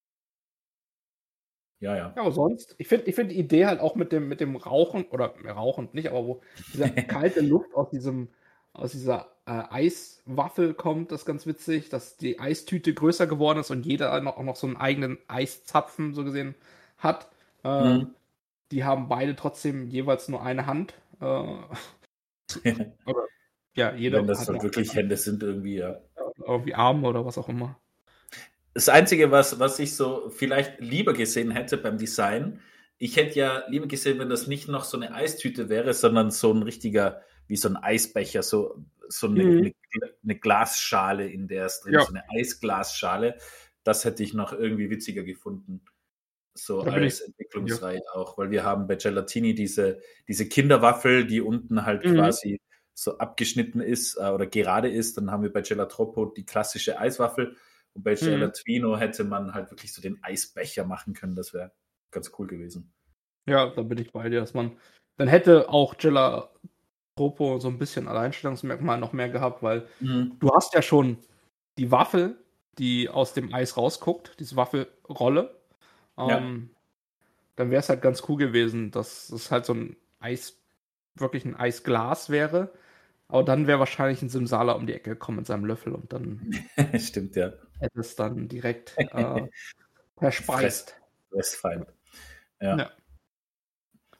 ja. ja. Ja, aber sonst, ich finde ich find die Idee halt auch mit dem, mit dem Rauchen, oder Rauchen nicht, aber wo diese kalte Luft aus diesem, aus dieser äh, Eiswaffel kommt, das ist ganz witzig, dass die Eistüte größer geworden ist und jeder noch, auch noch so einen eigenen Eiszapfen, so gesehen, hat. Äh, Mhm. Die haben beide trotzdem jeweils nur eine Hand. Äh, oder, ja, jeder Wenn das hat halt noch wirklich Hände sind, irgendwie, ja. irgendwie Arme oder was auch immer. Das Einzige, was, was ich so vielleicht lieber gesehen hätte beim Design, ich hätte ja lieber gesehen, wenn das nicht noch so eine Eistüte wäre, sondern so ein richtiger, wie so ein Eisbecher, so, so eine, Mhm. eine, eine Glasschale, in der es drin Ja. ist, so eine Eisglasschale. Das hätte ich noch irgendwie witziger gefunden. So Da bin als ich- Entwicklungsreihe auch, weil wir haben bei Gelatini diese, diese Kinderwaffel, die unten halt Mhm. quasi so abgeschnitten ist äh, oder gerade ist. Dann haben wir bei Gelatroppo die klassische Eiswaffel und bei Gelatvino hätte man halt wirklich so den Eisbecher machen können. Das wäre ganz cool gewesen. Ja, da bin ich bei dir, dass man. Dann hätte auch Gelatropo so ein bisschen Alleinstellungsmerkmal noch mehr gehabt, weil Mhm. du hast ja schon die Waffel, die aus dem Eis rausguckt, diese Waffelrolle. Ja. Ähm, Dann wäre es halt ganz cool gewesen, dass es halt so ein Eis, wirklich ein Eisglas wäre. Aber dann wäre wahrscheinlich ein Simsala um die Ecke gekommen mit seinem Löffel und dann Stimmt, ja. hätte es dann direkt äh, verspeist. Fressfeind. Ja. Ja.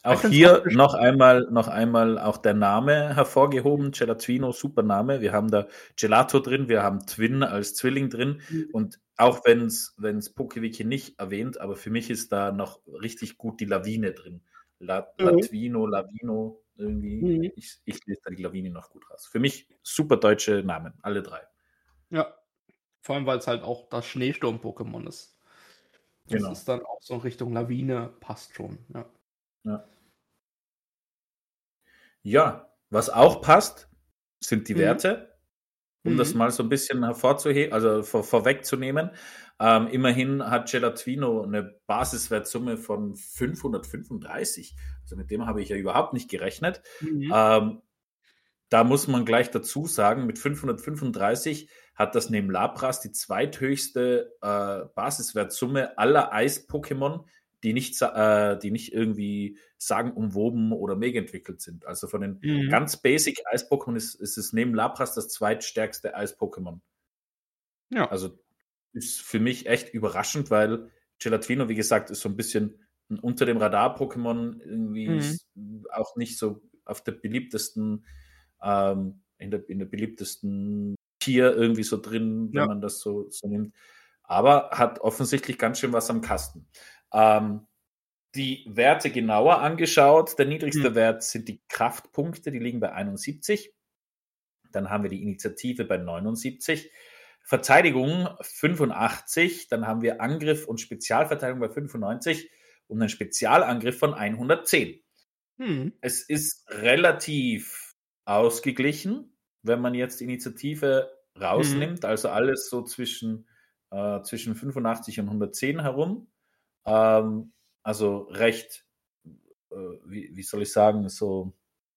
Auch hier noch einmal, noch einmal auch der Name hervorgehoben, Gelatvino, super Name. Wir haben da Gelato drin, wir haben Twin als Zwilling drin mhm. und auch wenn es PokeWiki nicht erwähnt, aber für mich ist da noch richtig gut die Lawine drin. La, mhm. Latvino, Lavino, irgendwie. Mhm. Ich, ich lese da die Lawine noch gut raus. Für mich super deutsche Namen, alle drei. Ja, vor allem, weil es halt auch das Schneesturm-Pokémon ist. Das genau. ist dann auch so in Richtung Lawine, passt schon, ja. Ja. Ja, was auch passt, sind die mhm. Werte, um mhm. das mal so ein bisschen hervorzuheben, also vor, vorwegzunehmen. Ähm, immerhin hat Gelatvino eine Basiswertsumme von fünfhundertfünfunddreißig. Also mit dem habe ich ja überhaupt nicht gerechnet. Mhm. Ähm, da muss man gleich dazu sagen, mit fünfhundertfünfunddreißig hat das neben Lapras die zweithöchste äh, Basiswertsumme aller Eis-Pokémon, die nicht, äh, die nicht irgendwie sagenumwoben oder mega entwickelt sind. Also von den mhm. ganz basic Eis-Pokémon ist, ist es neben Lapras das zweitstärkste Eis-Pokémon. Ja. Also ist für mich echt überraschend, weil Gelatvino, wie gesagt, ist so ein bisschen ein unter dem Radar-Pokémon, irgendwie mhm. ist auch nicht so auf der beliebtesten, ähm, in der, in der beliebtesten Tier irgendwie so drin, wenn ja. man das so, so nimmt. Aber hat offensichtlich ganz schön was am Kasten. Ähm, die Werte genauer angeschaut. Der niedrigste hm. Wert sind die Kraftpunkte, die liegen bei einundsiebzig. Dann haben wir die Initiative bei neunundsiebzig. Verteidigung fünfundachtzig. Dann haben wir Angriff und Spezialverteidigung bei fünfundneunzig und einen Spezialangriff von hundertzehn. Hm. Es ist relativ ausgeglichen, wenn man jetzt Initiative rausnimmt. Hm. Also alles so zwischen, äh, zwischen fünfundachtzig und hundertzehn herum. Ähm, also recht, äh, wie, wie soll ich sagen, so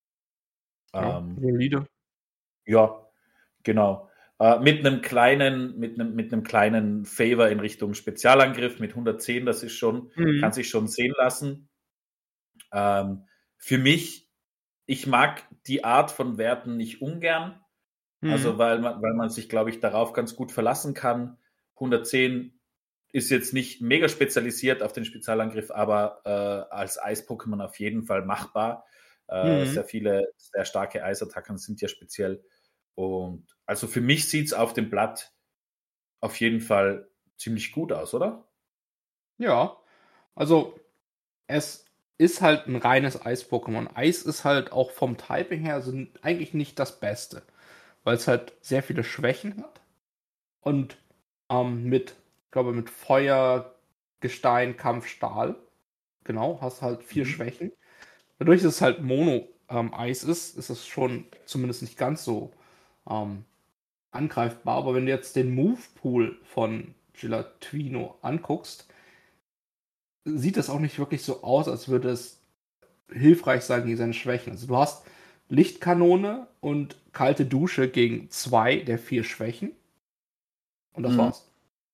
ähm, ja, solide. Ja, genau. Äh, mit einem kleinen, mit einem, mit einem kleinen Favor in Richtung Spezialangriff mit hundertzehn, das ist schon, mhm. kann sich schon sehen lassen. Ähm, für mich, ich mag die Art von Werten nicht ungern. Mhm. Also weil man, weil man sich, glaube ich, darauf ganz gut verlassen kann. hundertzehn ist jetzt nicht mega spezialisiert auf den Spezialangriff, aber äh, als Eis-Pokémon auf jeden Fall machbar. Äh, mhm. Sehr viele, sehr starke Eisattacken sind ja speziell. Und also für mich sieht es auf dem Blatt auf jeden Fall ziemlich gut aus, oder? Ja, also es ist halt ein reines Eis-Pokémon. Eis ist halt auch vom Typing her sind eigentlich nicht das Beste, weil es halt sehr viele Schwächen hat. Und ähm, mit, ich glaube, mit Feuer, Gestein, Kampf, Stahl, genau, hast halt vier mhm. Schwächen. Dadurch, dass es halt Mono-Eis ähm, ist, ist es schon zumindest nicht ganz so ähm, angreifbar. Aber wenn du jetzt den Move-Pool von Gelatvino anguckst, sieht das auch nicht wirklich so aus, als würde es hilfreich sein gegen seine Schwächen. Also du hast Lichtkanone und kalte Dusche gegen zwei der vier Schwächen. Und das mhm. war's.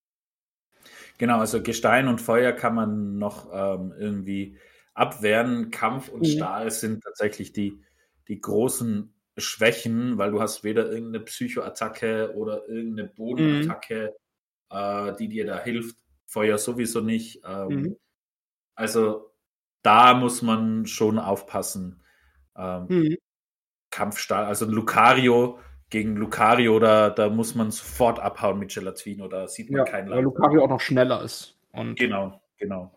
Genau, also Gestein und Feuer kann man noch ähm, irgendwie abwehren. Kampf und mhm. Stahl sind tatsächlich die, die großen Schwächen, weil du hast weder irgendeine Psychoattacke oder irgendeine Bodenattacke, mhm. äh, die dir da hilft. Feuer sowieso nicht. Ähm, mhm. Also da muss man schon aufpassen. Ähm, mhm. Kampfstahl, also Lucario gegen Lucario, da, da muss man sofort abhauen mit Gelatvino, da sieht man ja, keinen Land. Weil Lucario auch noch schneller ist. Und genau, genau.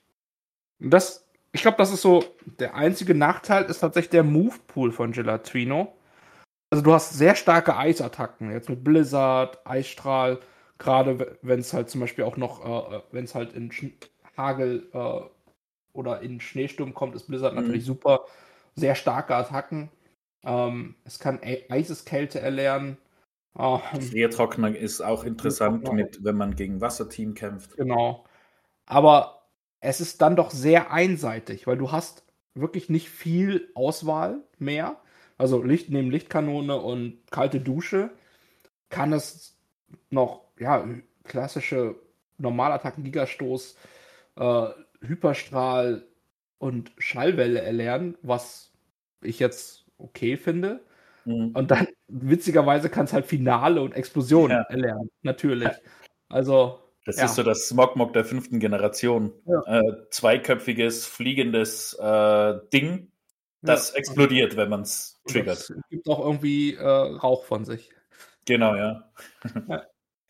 Das, ich glaube, das ist so, der einzige Nachteil ist tatsächlich der Move-Pool von Gelatvino. Also du hast sehr starke Eisattacken, jetzt mit Blizzard, Eisstrahl, gerade wenn es halt zum Beispiel auch noch, äh, wenn es halt in Sch- Hagel äh, oder in Schneesturm kommt, ist Blizzard mhm. natürlich super. Sehr starke Attacken. Ähm, es kann E- Eiseskälte erlernen. Ähm, Friertrockner ist auch interessant, mit, wenn man gegen Wasserteam kämpft. Genau. Aber es ist dann doch sehr einseitig, weil du hast wirklich nicht viel Auswahl mehr. Also Licht neben Lichtkanone und kalte Dusche kann es noch, ja, klassische Normalattacken, Gigastoß, äh, Hyperstrahl und Schallwelle erlernen, was ich jetzt okay finde. Mhm. Und dann, witzigerweise, kann es halt Finale und Explosion ja. erlernen, natürlich. Also Das Ja. ist so das Smogmog der fünften Generation. Ja. Äh, zweiköpfiges, fliegendes äh, Ding, das Ja. explodiert, wenn man es Und triggert. das gibt auch irgendwie äh, Rauch von sich. Genau, ja. Ja.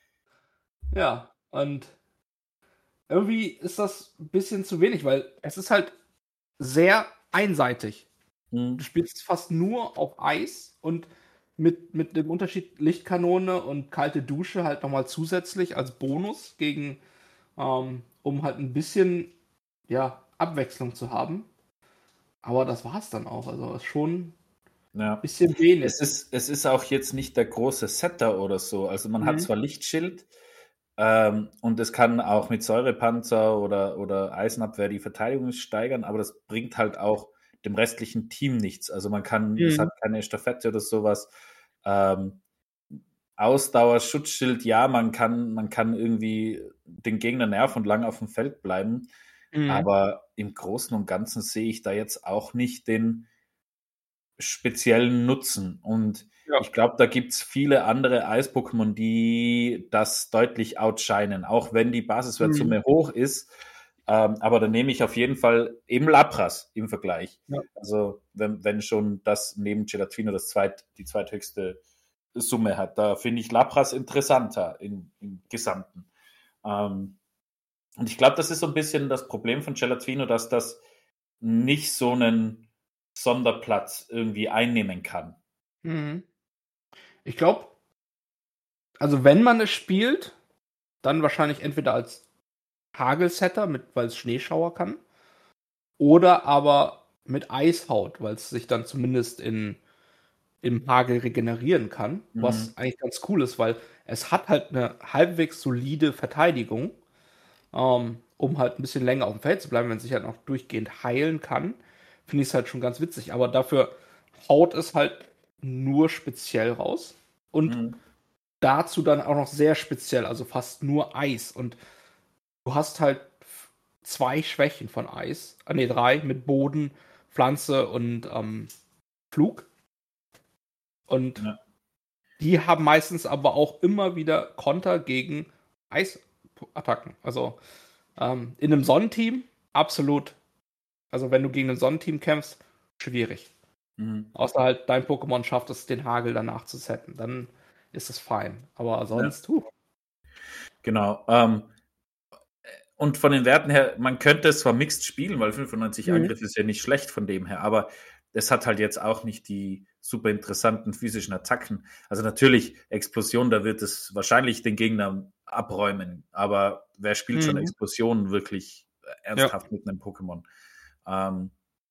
Ja, und irgendwie ist das ein bisschen zu wenig, weil es ist halt sehr einseitig. Hm. Du spielst fast nur auf Eis und mit, mit dem Unterschied Lichtkanone und kalte Dusche halt nochmal zusätzlich als Bonus gegen, ähm, um halt ein bisschen, ja, Abwechslung zu haben. Aber das war's dann auch. Also ist schon Ja. ein bisschen wenig. Es ist, es ist auch jetzt nicht der große Setter oder so. Also man hat Mhm. zwar Lichtschild ähm, und es kann auch mit Säurepanzer oder, oder Eisenabwehr die Verteidigung steigern, aber das bringt halt auch dem restlichen Team nichts. Also man kann, es Mhm. hat keine Staffette oder sowas. Ähm, Ausdauer, Schutzschild, ja, man kann, man kann irgendwie den Gegner nerven und lang auf dem Feld bleiben. Mhm. Aber im Großen und Ganzen sehe ich da jetzt auch nicht den speziellen Nutzen. Und Ja. ich glaube, da gibt es viele andere Eis-Pokémon, die das deutlich outshinen, auch wenn die Basiswertsumme Mhm. hoch ist. Ähm, aber da nehme ich auf jeden Fall eben Lapras im Vergleich. Ja. Also wenn, wenn schon das neben Gelatvino das zweit, die zweithöchste Summe hat, da finde ich Lapras interessanter im, im Gesamten. Ähm, und ich glaube, das ist so ein bisschen das Problem von Gelatvino, dass das nicht so einen Sonderplatz irgendwie einnehmen kann. Mhm. Ich glaube, also wenn man es spielt, dann wahrscheinlich entweder als Hagelsetter, mit, weil es Schneeschauer kann, oder aber mit Eishaut, weil es sich dann zumindest in, im Hagel regenerieren kann, Mhm. was eigentlich ganz cool ist, weil es hat halt eine halbwegs solide Verteidigung, ähm, um halt ein bisschen länger auf dem Feld zu bleiben, wenn es sich halt noch durchgehend heilen kann. Finde ich es halt schon ganz witzig, aber dafür haut es halt nur speziell raus und Mhm. dazu dann auch noch sehr speziell, also fast nur Eis. Und du hast halt zwei Schwächen von Eis. Ah, ne, drei mit Boden, Pflanze und ähm, Flug. Und Ja. die haben meistens aber auch immer wieder Konter gegen Eisattacken. Also ähm, in einem Sonnenteam absolut. Also wenn du gegen ein Sonnenteam kämpfst, schwierig. Mhm. Außer halt dein Pokémon schafft es, den Hagel danach zu setten. Dann ist es fein. Aber sonst, huh. Genau. Ähm, und von den Werten her, man könnte es zwar mixed spielen, weil fünfundneunzig Mhm. Angriff ist ja nicht schlecht von dem her, aber es hat halt jetzt auch nicht die super interessanten physischen Attacken. Also natürlich, Explosion, da wird es wahrscheinlich den Gegner abräumen, aber wer spielt schon Mhm. Explosionen wirklich ernsthaft mit einem Pokémon? Ähm,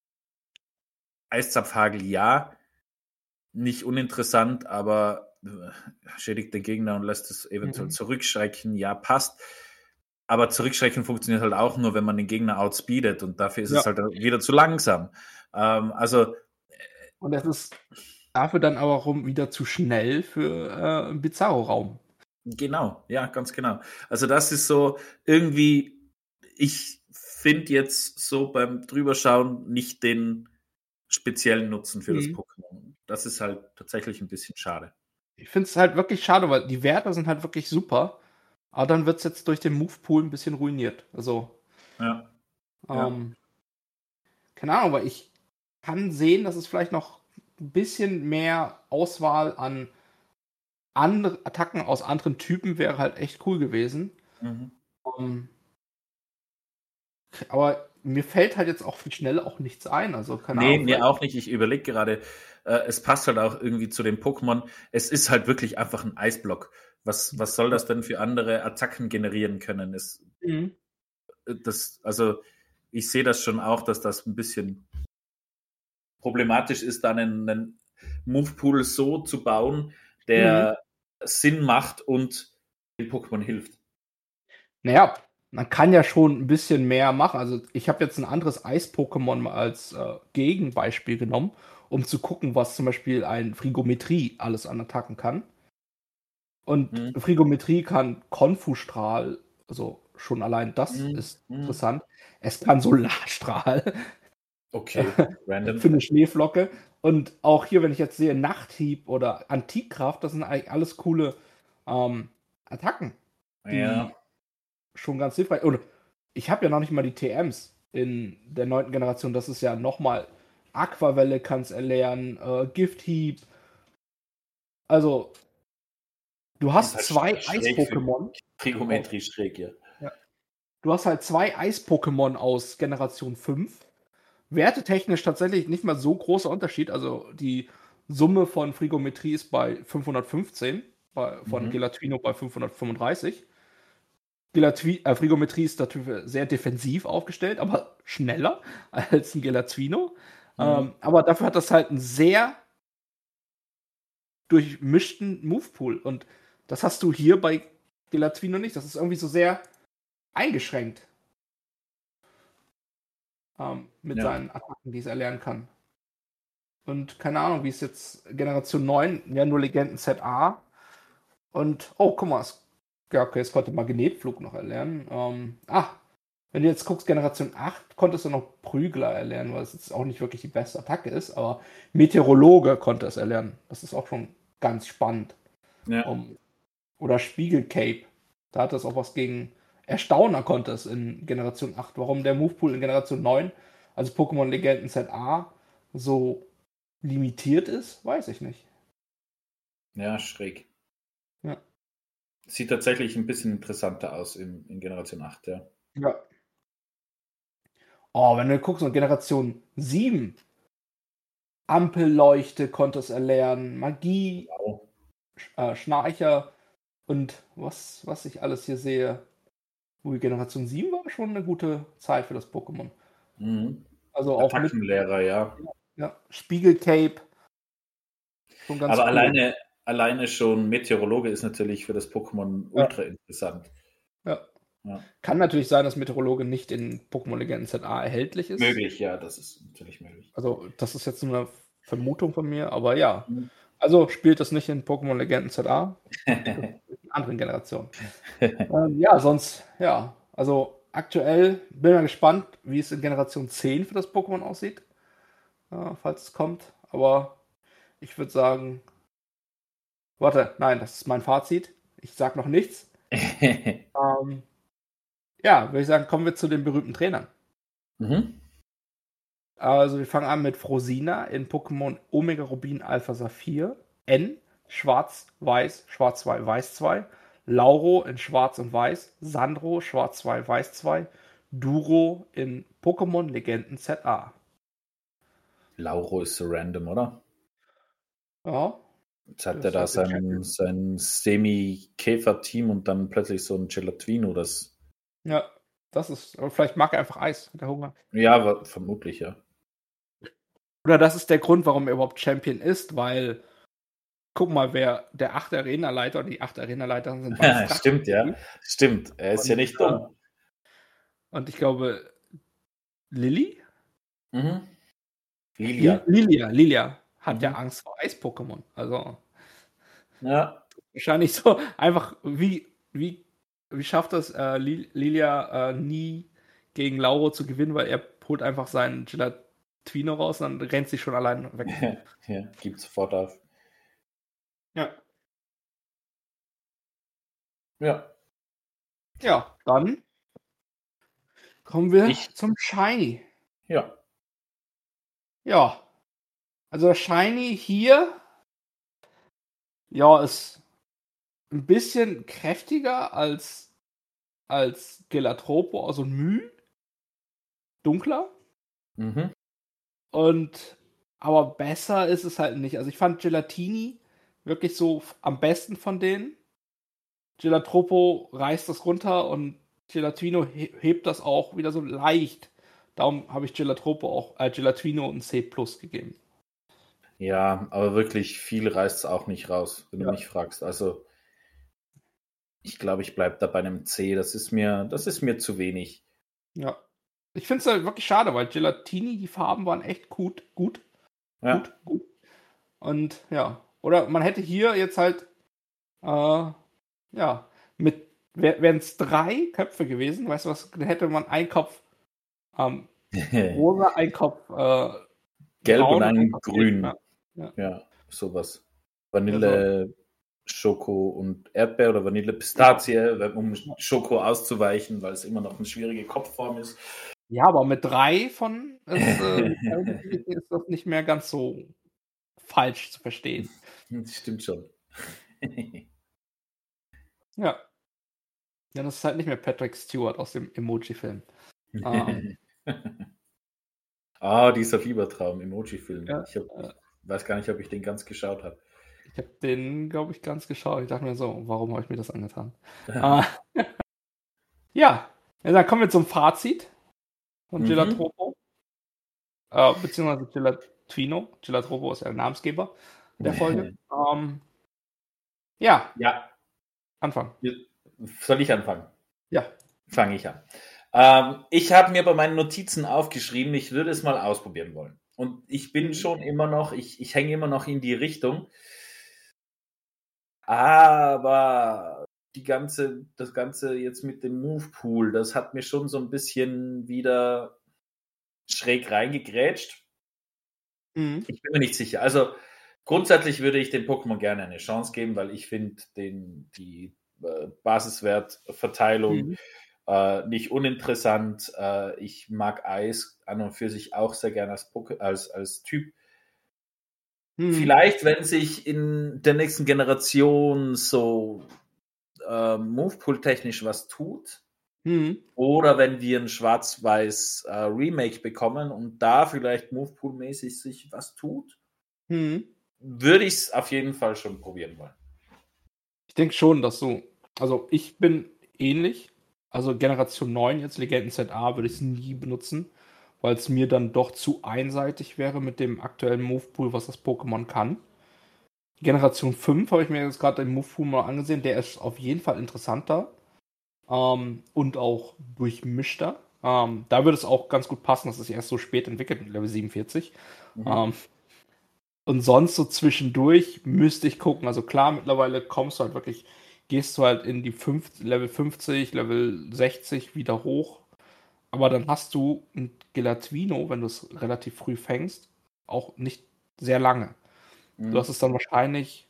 Eiszapfhagel, ja, nicht uninteressant, aber äh, schädigt den Gegner und lässt es eventuell Mhm. zurückschrecken, ja, passt. Aber zurückschrecken funktioniert halt auch nur, wenn man den Gegner outspeedet und dafür ist Ja. es halt wieder zu langsam. Ähm, also Und es ist dafür dann aber rum wieder zu schnell für äh, Bizarro-Raum. genau, ja, ganz genau. Also das ist so irgendwie, ich finde jetzt so beim Drüberschauen nicht den speziellen Nutzen für das Mhm. Pokémon. Das ist halt tatsächlich ein bisschen schade. Ich finde es halt wirklich schade, weil die Werte sind halt wirklich super. Aber dann wird es jetzt durch den Move-Pool ein bisschen ruiniert. Also, Ja. Ja. ähm, keine Ahnung, aber ich kann sehen, dass es vielleicht noch ein bisschen mehr Auswahl an andere Attacken aus anderen Typen wäre halt echt cool gewesen. Mhm. Ähm, aber mir fällt halt jetzt auch für schnell auch nichts ein. Also, keine Nee, Ahnung. mir Vielleicht, auch nicht. Ich überlege gerade, äh, es passt halt auch irgendwie zu dem Pokémon. Es ist halt wirklich einfach ein Eisblock. Was, was soll das denn für andere Attacken generieren können? Es, mhm. das, also ich sehe das schon auch, dass das ein bisschen problematisch ist, dann einen, einen Movepool so zu bauen, der Mhm. Sinn macht und dem Pokémon hilft. Naja, man kann ja schon ein bisschen mehr machen. Also ich habe jetzt ein anderes Eis-Pokémon mal als äh, Gegenbeispiel genommen, um zu gucken, was zum Beispiel ein Frigometrie alles an Attacken kann. Und Mhm. Frigometrie kann Konfustrahl, also schon allein das Mhm. ist Mhm. interessant. Es kann Solarstrahl Okay, random. für eine Schneeflocke. Und auch hier, wenn ich jetzt sehe, Nachthieb oder Antikkraft, das sind eigentlich alles coole ähm, Attacken, die Ja. schon ganz hilfreich. Und ich habe ja noch nicht mal die T Ms in der neunten Generation. Das ist ja nochmal Aquavelle kann es erlernen, äh, Gifthieb. Also, du hast halt zwei Eis-Pokémon. Trigonometrie schräg, ja. ja. Du hast halt zwei Eis-Pokémon aus Generation fünf. Wertetechnisch tatsächlich nicht mal so großer Unterschied. Also die Summe von Frigometrie ist bei fünfhundertfünfzehn, bei, von mhm. Gelatino bei fünfhundertfünfunddreißig. Gelatwi äh, Frigometrie ist natürlich sehr defensiv aufgestellt, aber schneller als ein Gelatino. Mhm. Ähm, aber dafür hat das halt einen sehr durchmischten Movepool. Und das hast du hier bei Gelatino nicht. Das ist irgendwie so sehr eingeschränkt. Ähm, mit ja. seinen Attacken, die es erlernen kann. Und keine Ahnung, wie es jetzt Generation neun, ja nur Legenden Z A. Und, oh, guck mal, es, ja, okay, es konnte Magnetflug noch erlernen. Ähm, ach, wenn du jetzt guckst, Generation acht, konntest du noch Prügler erlernen, weil es jetzt auch nicht wirklich die beste Attacke ist, aber Meteorologe konnte es erlernen. Das ist auch schon ganz spannend. Ja. Um, oder Spiegelcape. Da hat es auch was gegen Erstauner konnte es in Generation acht. Warum der Movepool in Generation neun, also Pokémon Legenden Z A, so limitiert ist, weiß ich nicht. Ja, schräg. Ja. Sieht tatsächlich ein bisschen interessanter aus in, in Generation acht, ja. Ja. Oh, wenn du guckst, in Generation sieben, Ampelleuchte konnte es erlernen, Magie, wow. äh, Schnarcher und was, was ich alles hier sehe. Ui, Generation sieben war schon eine gute Zeit für das Pokémon. Mhm. Also auch mit Attackenlehrer, ja. Ja, Spiegelcape. Schon ganz Aber cool. alleine, alleine schon Meteorologe ist natürlich für das Pokémon Ja. ultra interessant. Ja. Ja. Kann natürlich sein, dass Meteorologe nicht in Pokémon Legenden Z A erhältlich ist. Möglich, ja, das ist natürlich möglich. Also, das ist jetzt nur eine Vermutung von mir, aber ja. Mhm. Also spielt das nicht in Pokémon Legenden Z A. In anderen Generationen. ähm, ja, sonst, ja. Also aktuell bin ich mal gespannt, wie es in Generation zehn für das Pokémon aussieht. Ja, falls es kommt. Aber ich würde sagen. Warte, nein, das ist mein Fazit. Ich sage noch nichts. ähm, ja, würde ich sagen, kommen wir zu den berühmten Trainern. Mhm. Also wir fangen an mit Frosina in Pokémon Omega Rubin Alpha Saphir. N, Schwarz, Weiß, Schwarz zwei, Weiß zwei. Lauro in Schwarz und Weiß. Sandro, Schwarz zwei, Weiß zwei. Duro in Pokémon Legenden Z A. Lauro ist so random, oder? Ja. Jetzt hat er da sein, sein Semi-Käfer-Team und dann plötzlich so ein Gelatino, das. Ja, das ist. Aber vielleicht mag er einfach Eis, der Hunger. Ja, vermutlich, ja. Oder das ist der Grund, warum er überhaupt Champion ist, weil. Guck mal, wer der achte Arenaleiter und die acht Arenaleiter sind. Ja, stimmt, ja. Stimmt. Er ist und, ja nicht dumm. Und ich glaube, Lilly? Mhm. Lilia. Lilia, Lilia hat mhm. ja Angst vor Eis-Pokémon. Also. Ja. Wahrscheinlich so einfach, wie, wie, wie schafft das äh, Lilia äh, nie gegen Lauro zu gewinnen, weil er holt einfach seinen Gelatino raus und dann rennt sie schon allein weg. Ja, gibt sofort auf. Ja. Ja. Ja, dann kommen wir ich, zum Shiny. Ja. Ja. Also Shiny hier, ja, ist ein bisschen kräftiger als, als Gelatropo, also ein Müh. Dunkler. Mhm. Und aber besser ist es halt nicht. Also ich fand Gelatini wirklich so am besten von denen. Gelatropo reißt das runter und Gelatino hebt das auch wieder so leicht. Darum habe ich Gelatropo auch, äh, Gelatino ein C plus gegeben. Ja, aber wirklich viel reißt es auch nicht raus, wenn ja. du mich fragst. Also ich glaube, ich bleibe da bei einem C. Das ist mir, das ist mir zu wenig. Ja. Ich finde es halt wirklich schade, weil Gelatini, die Farben waren echt gut, gut. Ja. Gut, gut. Und ja. Oder man hätte hier jetzt halt äh, ja, mit wären es drei Köpfe gewesen, weißt du was, hätte man einen Kopf ähm, rosa, einen Kopf äh, gelb braun und einen und grün. Ja. Ja. ja, sowas. Vanille, Also, Schoko und Erdbeer oder Vanille Pistazie, um Schoko auszuweichen, weil es immer noch eine schwierige Kopfform ist. Ja, aber mit drei von ist, äh, ist das nicht mehr ganz so falsch zu verstehen. Das stimmt schon. Ja. Ja, das ist halt nicht mehr Patrick Stewart aus dem Emoji-Film. Ähm, ah, dieser Fiebertraum, Emoji-Film. Ja, ich hab, äh, weiß gar nicht, ob ich den ganz geschaut habe. ich habe den, glaube ich, ganz geschaut. Ich dachte mir so, warum habe ich mir das angetan? äh, ja, ja, dann kommen wir zum Fazit von Mhm. Gelatropo. Äh, beziehungsweise Gelatvino. Gelatropo ist ja der Namensgeber der Folge. ähm, ja, Ja, Anfang. soll ich anfangen? Ja. Fange ich an. Ähm, ich habe mir bei meinen Notizen aufgeschrieben, ich würde es mal ausprobieren wollen. Und ich bin Mhm. schon immer noch, ich, ich hänge immer noch in die Richtung. Aber die ganze, das Ganze jetzt mit dem Move Pool, das hat mir schon so ein bisschen wieder schräg reingegrätscht. Mhm. Ich bin mir nicht sicher. Also grundsätzlich würde ich dem Pokémon gerne eine Chance geben, weil ich finde den die äh, Basiswertverteilung Mhm. äh, nicht uninteressant. Äh, ich mag Eis an und für sich auch sehr gerne als, Poké als, als Typ. Mhm. Vielleicht, wenn sich in der nächsten Generation so äh, Movepool-technisch was tut, Mhm. oder wenn wir ein schwarz-weiß äh, Remake bekommen und da vielleicht Movepool-mäßig sich was tut, Mhm. würde ich es auf jeden Fall schon probieren wollen. Ich denke schon, dass so, also ich bin ähnlich. Also Generation neun, jetzt Legenden Z A, würde ich es nie benutzen, weil es mir dann doch zu einseitig wäre mit dem aktuellen Movepool, was das Pokémon kann. Generation fünf habe ich mir jetzt gerade den Movepool mal angesehen, der ist auf jeden Fall interessanter ähm, und auch durchmischter. Ähm, da würde es auch ganz gut passen, dass es erst so spät entwickelt mit Level siebenundvierzig. Mhm. Ähm, und sonst so zwischendurch müsste ich gucken. Also klar, mittlerweile kommst du halt wirklich, gehst du halt in die fünfzig, Level fünfzig, Level sechzig wieder hoch. Aber dann hast du ein Gelatvino, wenn du es relativ früh fängst, auch nicht sehr lange. Mhm. Du hast es dann wahrscheinlich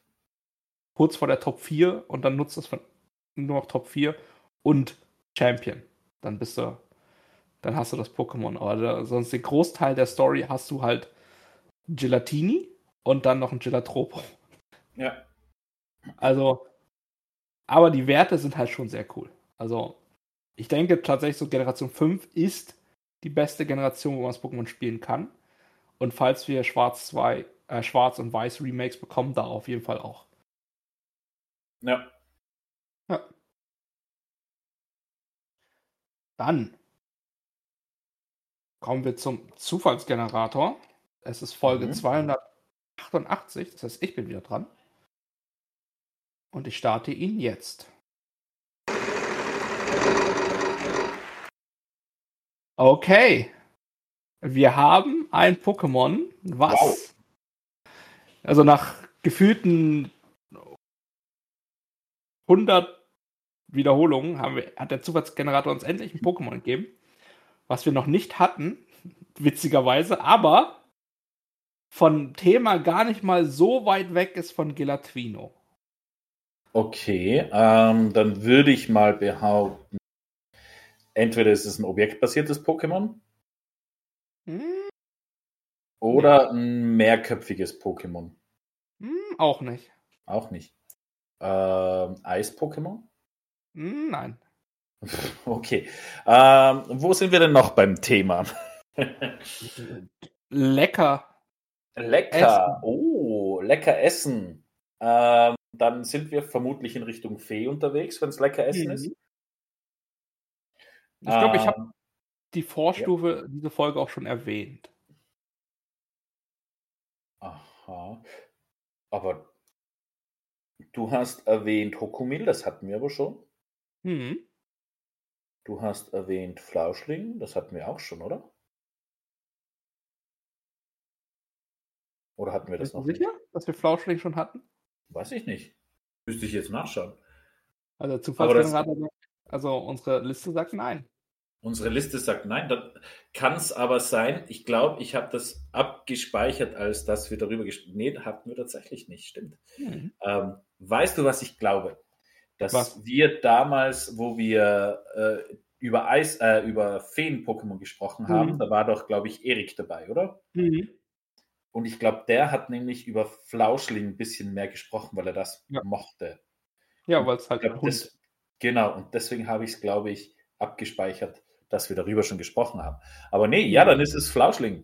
kurz vor der Top vier und dann nutzt es von nur noch Top vier und Champion. Dann bist du, dann hast du das Pokémon. Aber da, sonst den Großteil der Story hast du halt Gelatini und dann noch ein Gelatropo. Ja. Also, aber die Werte sind halt schon sehr cool. Also, ich denke tatsächlich, so Generation fünf ist die beste Generation, wo man das Pokémon spielen kann. Und falls wir Schwarz zwei, äh, Schwarz und Weiß Remakes bekommen, da auf jeden Fall auch. Ja. Ja. Dann kommen wir zum Zufallsgenerator. Es ist Folge Mhm. zweihundertachtundachtzig, das heißt, ich bin wieder dran. Und ich starte ihn jetzt. Okay. Wir haben ein Pokémon, was Wow. also nach gefühlten hundert Wiederholungen haben wir, hat der Zufallsgenerator uns endlich ein Pokémon gegeben, was wir noch nicht hatten, witzigerweise, aber von Thema gar nicht mal so weit weg ist von Gelatvino. Okay, ähm, dann würde ich mal behaupten, entweder ist es ein objektbasiertes Pokémon Hm, oder ein mehrköpfiges Pokémon. hm, auch nicht. Auch nicht. Ähm, Eis-Pokémon? Hm, nein. Okay. Ähm, wo sind wir denn noch beim Thema? Lecker. Lecker. Essen. Oh, lecker essen. Ähm, dann sind wir vermutlich in Richtung Fee unterwegs, wenn es lecker essen ist. Mhm. Ich glaube, ich habe Ähm, die Vorstufe diese Folge auch schon erwähnt. aha. Aber du hast erwähnt Hokumil, das hatten wir aber schon. Hm. Du hast erwähnt Flauschling, das hatten wir auch schon, oder? Oder hatten wir das Bist du noch sicher, nicht? dass wir Flauschling schon hatten? Weiß ich nicht. Müsste ich jetzt nachschauen. Also der Aber das, Zufallsgenerator, also unsere Liste sagt nein. unsere Liste sagt nein. Dann kann es aber sein, ich glaube, ich habe das abgespeichert, als dass wir darüber gesprochen haben. Nee, hatten wir tatsächlich nicht, stimmt. Hm. Ähm, weißt du, was ich glaube? Dass Was? wir damals, wo wir äh, über Eis, äh, über Feen-Pokémon gesprochen haben, Mhm. da war doch, glaube ich, Erik dabei, oder? Mhm. Und ich glaube, der hat nämlich über Flauschling ein bisschen mehr gesprochen, weil er das Ja, mochte. ja Und weil es ich halt ein glaube, Hund ist. das, genau, und deswegen habe ich es, glaube ich, abgespeichert, dass wir darüber schon gesprochen haben. Aber nee, ja, Mhm. dann ist es Flauschling.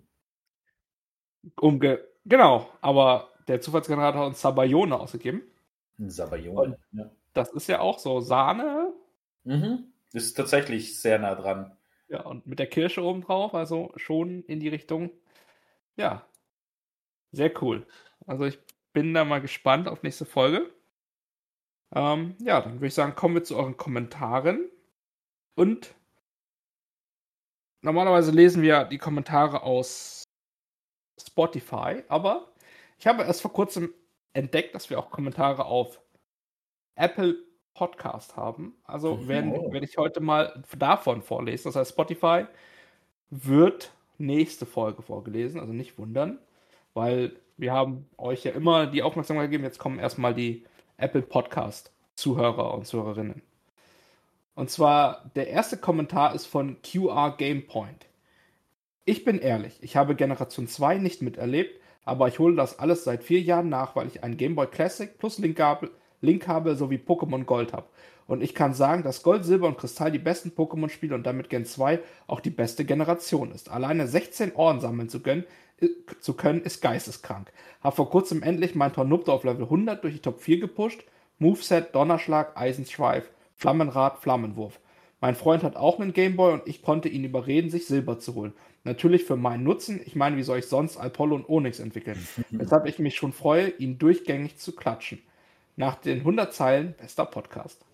Umge genau, aber der Zufallsgenerator hat uns Sabayone ausgegeben. Ein Und Sabayone. Ja. das ist ja auch so Sahne, Mhm. Das ist tatsächlich sehr nah dran. ja, und mit der Kirsche oben drauf, also schon in die Richtung, ja, sehr cool. Also ich bin da mal gespannt auf nächste Folge. Ähm, ja, dann würde ich sagen, kommen wir zu euren Kommentaren. Und normalerweise lesen wir die Kommentare aus Spotify, aber ich habe erst vor kurzem entdeckt, dass wir auch Kommentare auf Apple Podcast haben. Also Mhm. werden, Oh. werde ich heute mal davon vorlesen. Das heißt, Spotify wird nächste Folge vorgelesen, also nicht wundern, weil wir haben euch ja immer die Aufmerksamkeit gegeben. Jetzt kommen erstmal die Apple Podcast Zuhörer und Zuhörerinnen. Und zwar der erste Kommentar ist von Q R Gamepoint. Ich bin ehrlich, ich habe Generation zwei nicht miterlebt, aber ich hole das alles seit vier Jahren nach, weil ich einen Game Boy Classic plus Link habe, Link habe sowie Pokémon Gold habe. Und ich kann sagen, dass Gold, Silber und Kristall die besten Pokémon-Spiele und damit Gen zwei auch die beste Generation ist. Alleine sechzehn Orden sammeln zu können, zu können ist geisteskrank. Hab vor kurzem endlich mein Tornupto auf Level hundert durch die Top vier gepusht. Moveset, Donnerschlag, Eisenschweif, Flammenrad, Flammenwurf. Mein Freund hat auch einen Gameboy und ich konnte ihn überreden, sich Silber zu holen. Natürlich für meinen Nutzen. Ich meine, wie soll ich sonst Apollo und Onyx entwickeln? Weshalb ich mich schon freue, ihn durchgängig zu klatschen. Nach den hundert Zeilen, bester Podcast.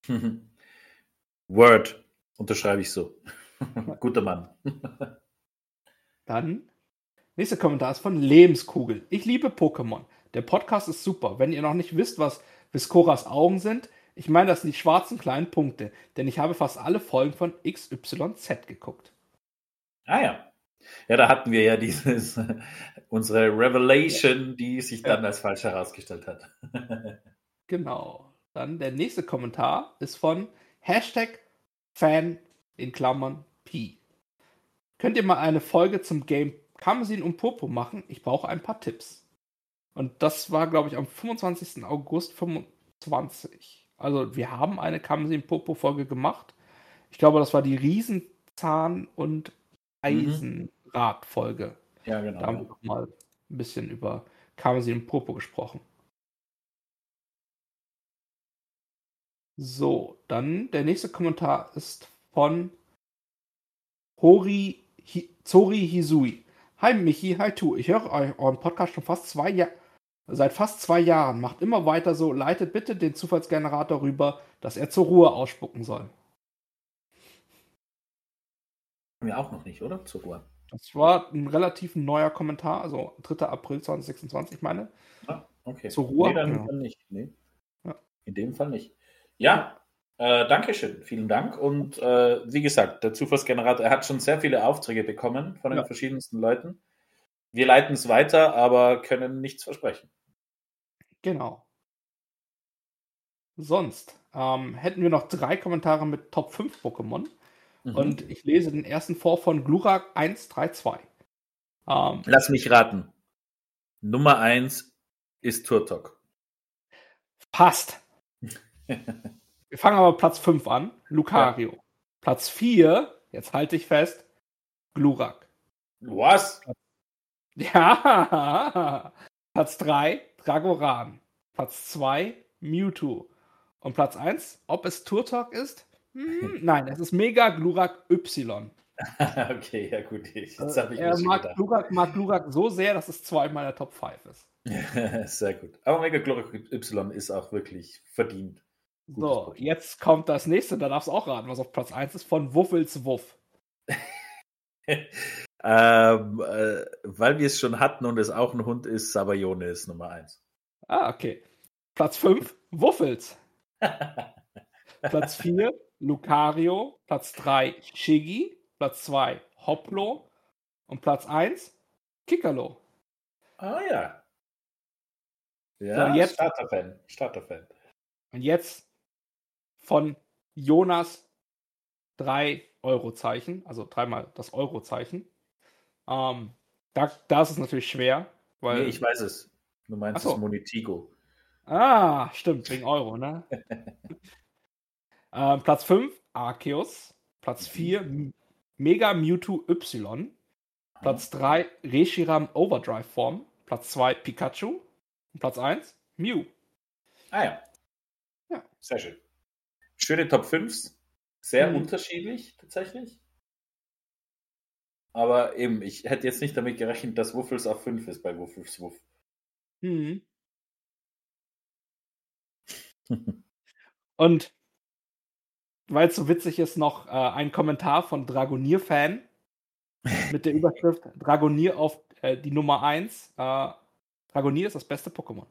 Word. Unterschreibe ich so. Guter Mann. Dann, nächster Kommentar ist von Lebenskugel. Ich liebe Pokémon. Der Podcast ist super. Wenn ihr noch nicht wisst, was Viscoras Augen sind, ich meine, das sind die schwarzen kleinen Punkte, denn ich habe fast alle Folgen von X Y Z geguckt. Ah ja. Ja, da hatten wir ja dieses, unsere Revelation, die sich Ja. dann als falsch herausgestellt hat. Genau. Dann der nächste Kommentar ist von Hashtag Fan in Klammern P. Könnt ihr mal eine Folge zum Game Karmesin und Purpur machen? Ich brauche ein paar Tipps. Und das war, glaube ich, am fünfundzwanzigsten August fünfundzwanzig. Also wir haben eine Karmesin Purpur Folge gemacht. Ich glaube, das war die Riesenzahn- und Eisenrad-Folge. Ja, genau. Da haben Ja. wir noch mal ein bisschen über Karmesin und Purpur gesprochen. So, dann der nächste Kommentar ist von Hori Hi, Zori Hisui. Hi Michi, hi Tu. Ich höre euren Podcast schon fast zwei Jahre, seit fast zwei Jahren. Macht immer weiter so. Leitet bitte den Zufallsgenerator rüber, dass er zur Ruhe ausspucken soll. Wir auch noch nicht, oder? Zur Ruhe. Das war ein relativ neuer Kommentar, also dritter April zweitausendsechsundzwanzig, meine. Ah, okay. Zur Ruhe. Nee, dann, Ja. dann nicht. Nee. Ja. In dem Fall nicht. Ja, äh, danke schön. Vielen Dank. Und äh, wie gesagt, der Zufallsgenerator, er hat schon sehr viele Aufträge bekommen von den Ja. verschiedensten Leuten. Wir leiten es weiter, aber können nichts versprechen. Genau. Sonst ähm, hätten wir noch drei Kommentare mit Top fünf Pokémon. Mhm. Und ich lese den ersten vor von Glurak eins drei zwei. Ähm, Lass mich raten. Nummer eins ist Turtok. passt. Wir fangen aber Platz fünf an. Lucario. Ja. Platz vier, jetzt halte ich fest, Glurak. Was? Ja. Platz drei, Dragoran. Platz zwei, Mewtwo. Und Platz eins, ob es Turtok ist? Hm, nein, es ist Mega Glurak Y. Okay, ja gut. Jetzt habe ich er mir mag gedacht. Glurak, mag Glurak so sehr, dass es zwei meiner Top fünf ist. Sehr gut. Aber Mega Glurak Y ist auch wirklich verdient. So, jetzt kommt das nächste, da darfst du auch raten, was auf Platz eins ist, von Wuffels Wuff. ähm, äh, weil wir es schon hatten und es auch ein Hund ist, Sabayone ist Nummer eins. Ah, okay. Platz fünf, Wuffels. Platz vier, Lucario. Platz drei, Shiggy. Platz zwei, Hoplo. Und Platz eins, Kikalo. Ah ja. Ja, so, jetzt, Starter-Fan. Starter-Fan. und jetzt von Jonas drei Euro-Zeichen, also dreimal das Euro-Zeichen. Ähm, da, da ist es natürlich schwer, weil. Nee, ich weiß es. Du meinst Ach so. es Monetigo. Ah, stimmt, wegen Euro, ne? ähm, Platz fünf, Arceus. Platz vier, Mega Mewtwo Y. Platz drei, Reshiram Overdrive Form. Platz zwei, Pikachu. Und Platz eins, Mew. Ah ja. Ja. Sehr schön. Schöne Top fünf. Sehr Mhm. unterschiedlich tatsächlich. Aber eben, ich hätte jetzt nicht damit gerechnet, dass Wuffels auf fünf ist bei Wuffels Wuff. Mhm. Und weil es so witzig ist, noch äh, ein Kommentar von Dragonier-Fan mit der Überschrift Dragonier auf äh, die Nummer eins. Äh, Dragonier ist das beste Pokémon.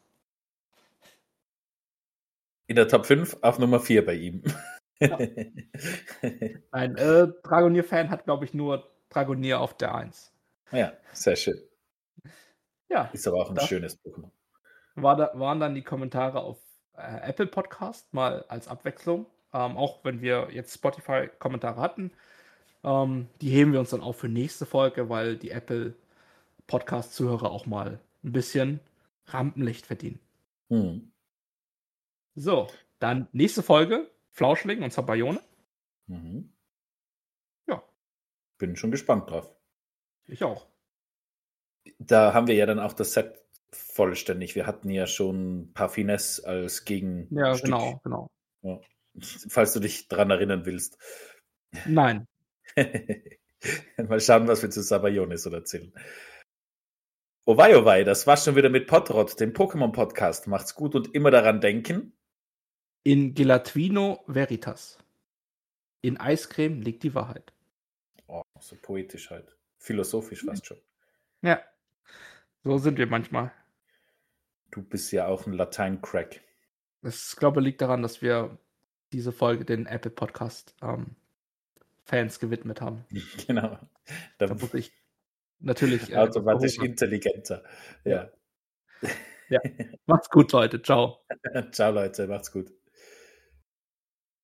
In der Top fünf auf Nummer vier bei ihm. Ja. Ein äh, Dragonier-Fan hat, glaube ich, nur Dragonier auf der eins. Ja, sehr schön. Ja. Ist aber auch ein das schönes Pokémon. War da, waren dann die Kommentare auf äh, Apple Podcast mal als Abwechslung. Ähm, auch wenn wir jetzt Spotify-Kommentare hatten. Ähm, die heben wir uns dann auch für nächste Folge, weil die Apple Podcast-Zuhörer auch mal ein bisschen Rampenlicht verdienen. Hm. So, dann nächste Folge, Flauschling und Zabayone. Mhm. Ja. Bin schon gespannt drauf. Ich auch. Da haben wir ja dann auch das Set vollständig. Wir hatten ja schon ein paar Finesse als Gegenstück. Ja, genau, genau. Ja. Falls du dich dran erinnern willst. Nein. Mal schauen, was wir zu Sabayone so erzählen. Oh wei, oh wei, das war's schon wieder mit Potrot, dem Pokémon-Podcast. Macht's gut und immer daran denken. In Gelatuino Veritas. In Eiscreme liegt die Wahrheit. Oh, so poetisch halt. Philosophisch fast schon. Ja, so sind wir manchmal. Du bist ja auch ein Latein-Crack. Das, glaube ich, liegt daran, dass wir diese Folge den Apple Podcast ähm, Fans gewidmet haben. Genau. Da, Da muss ich natürlich äh, automatisch intelligenter. Ja. Ja. Ja. Macht's gut, Leute. Ciao. Ciao, Leute. Macht's gut.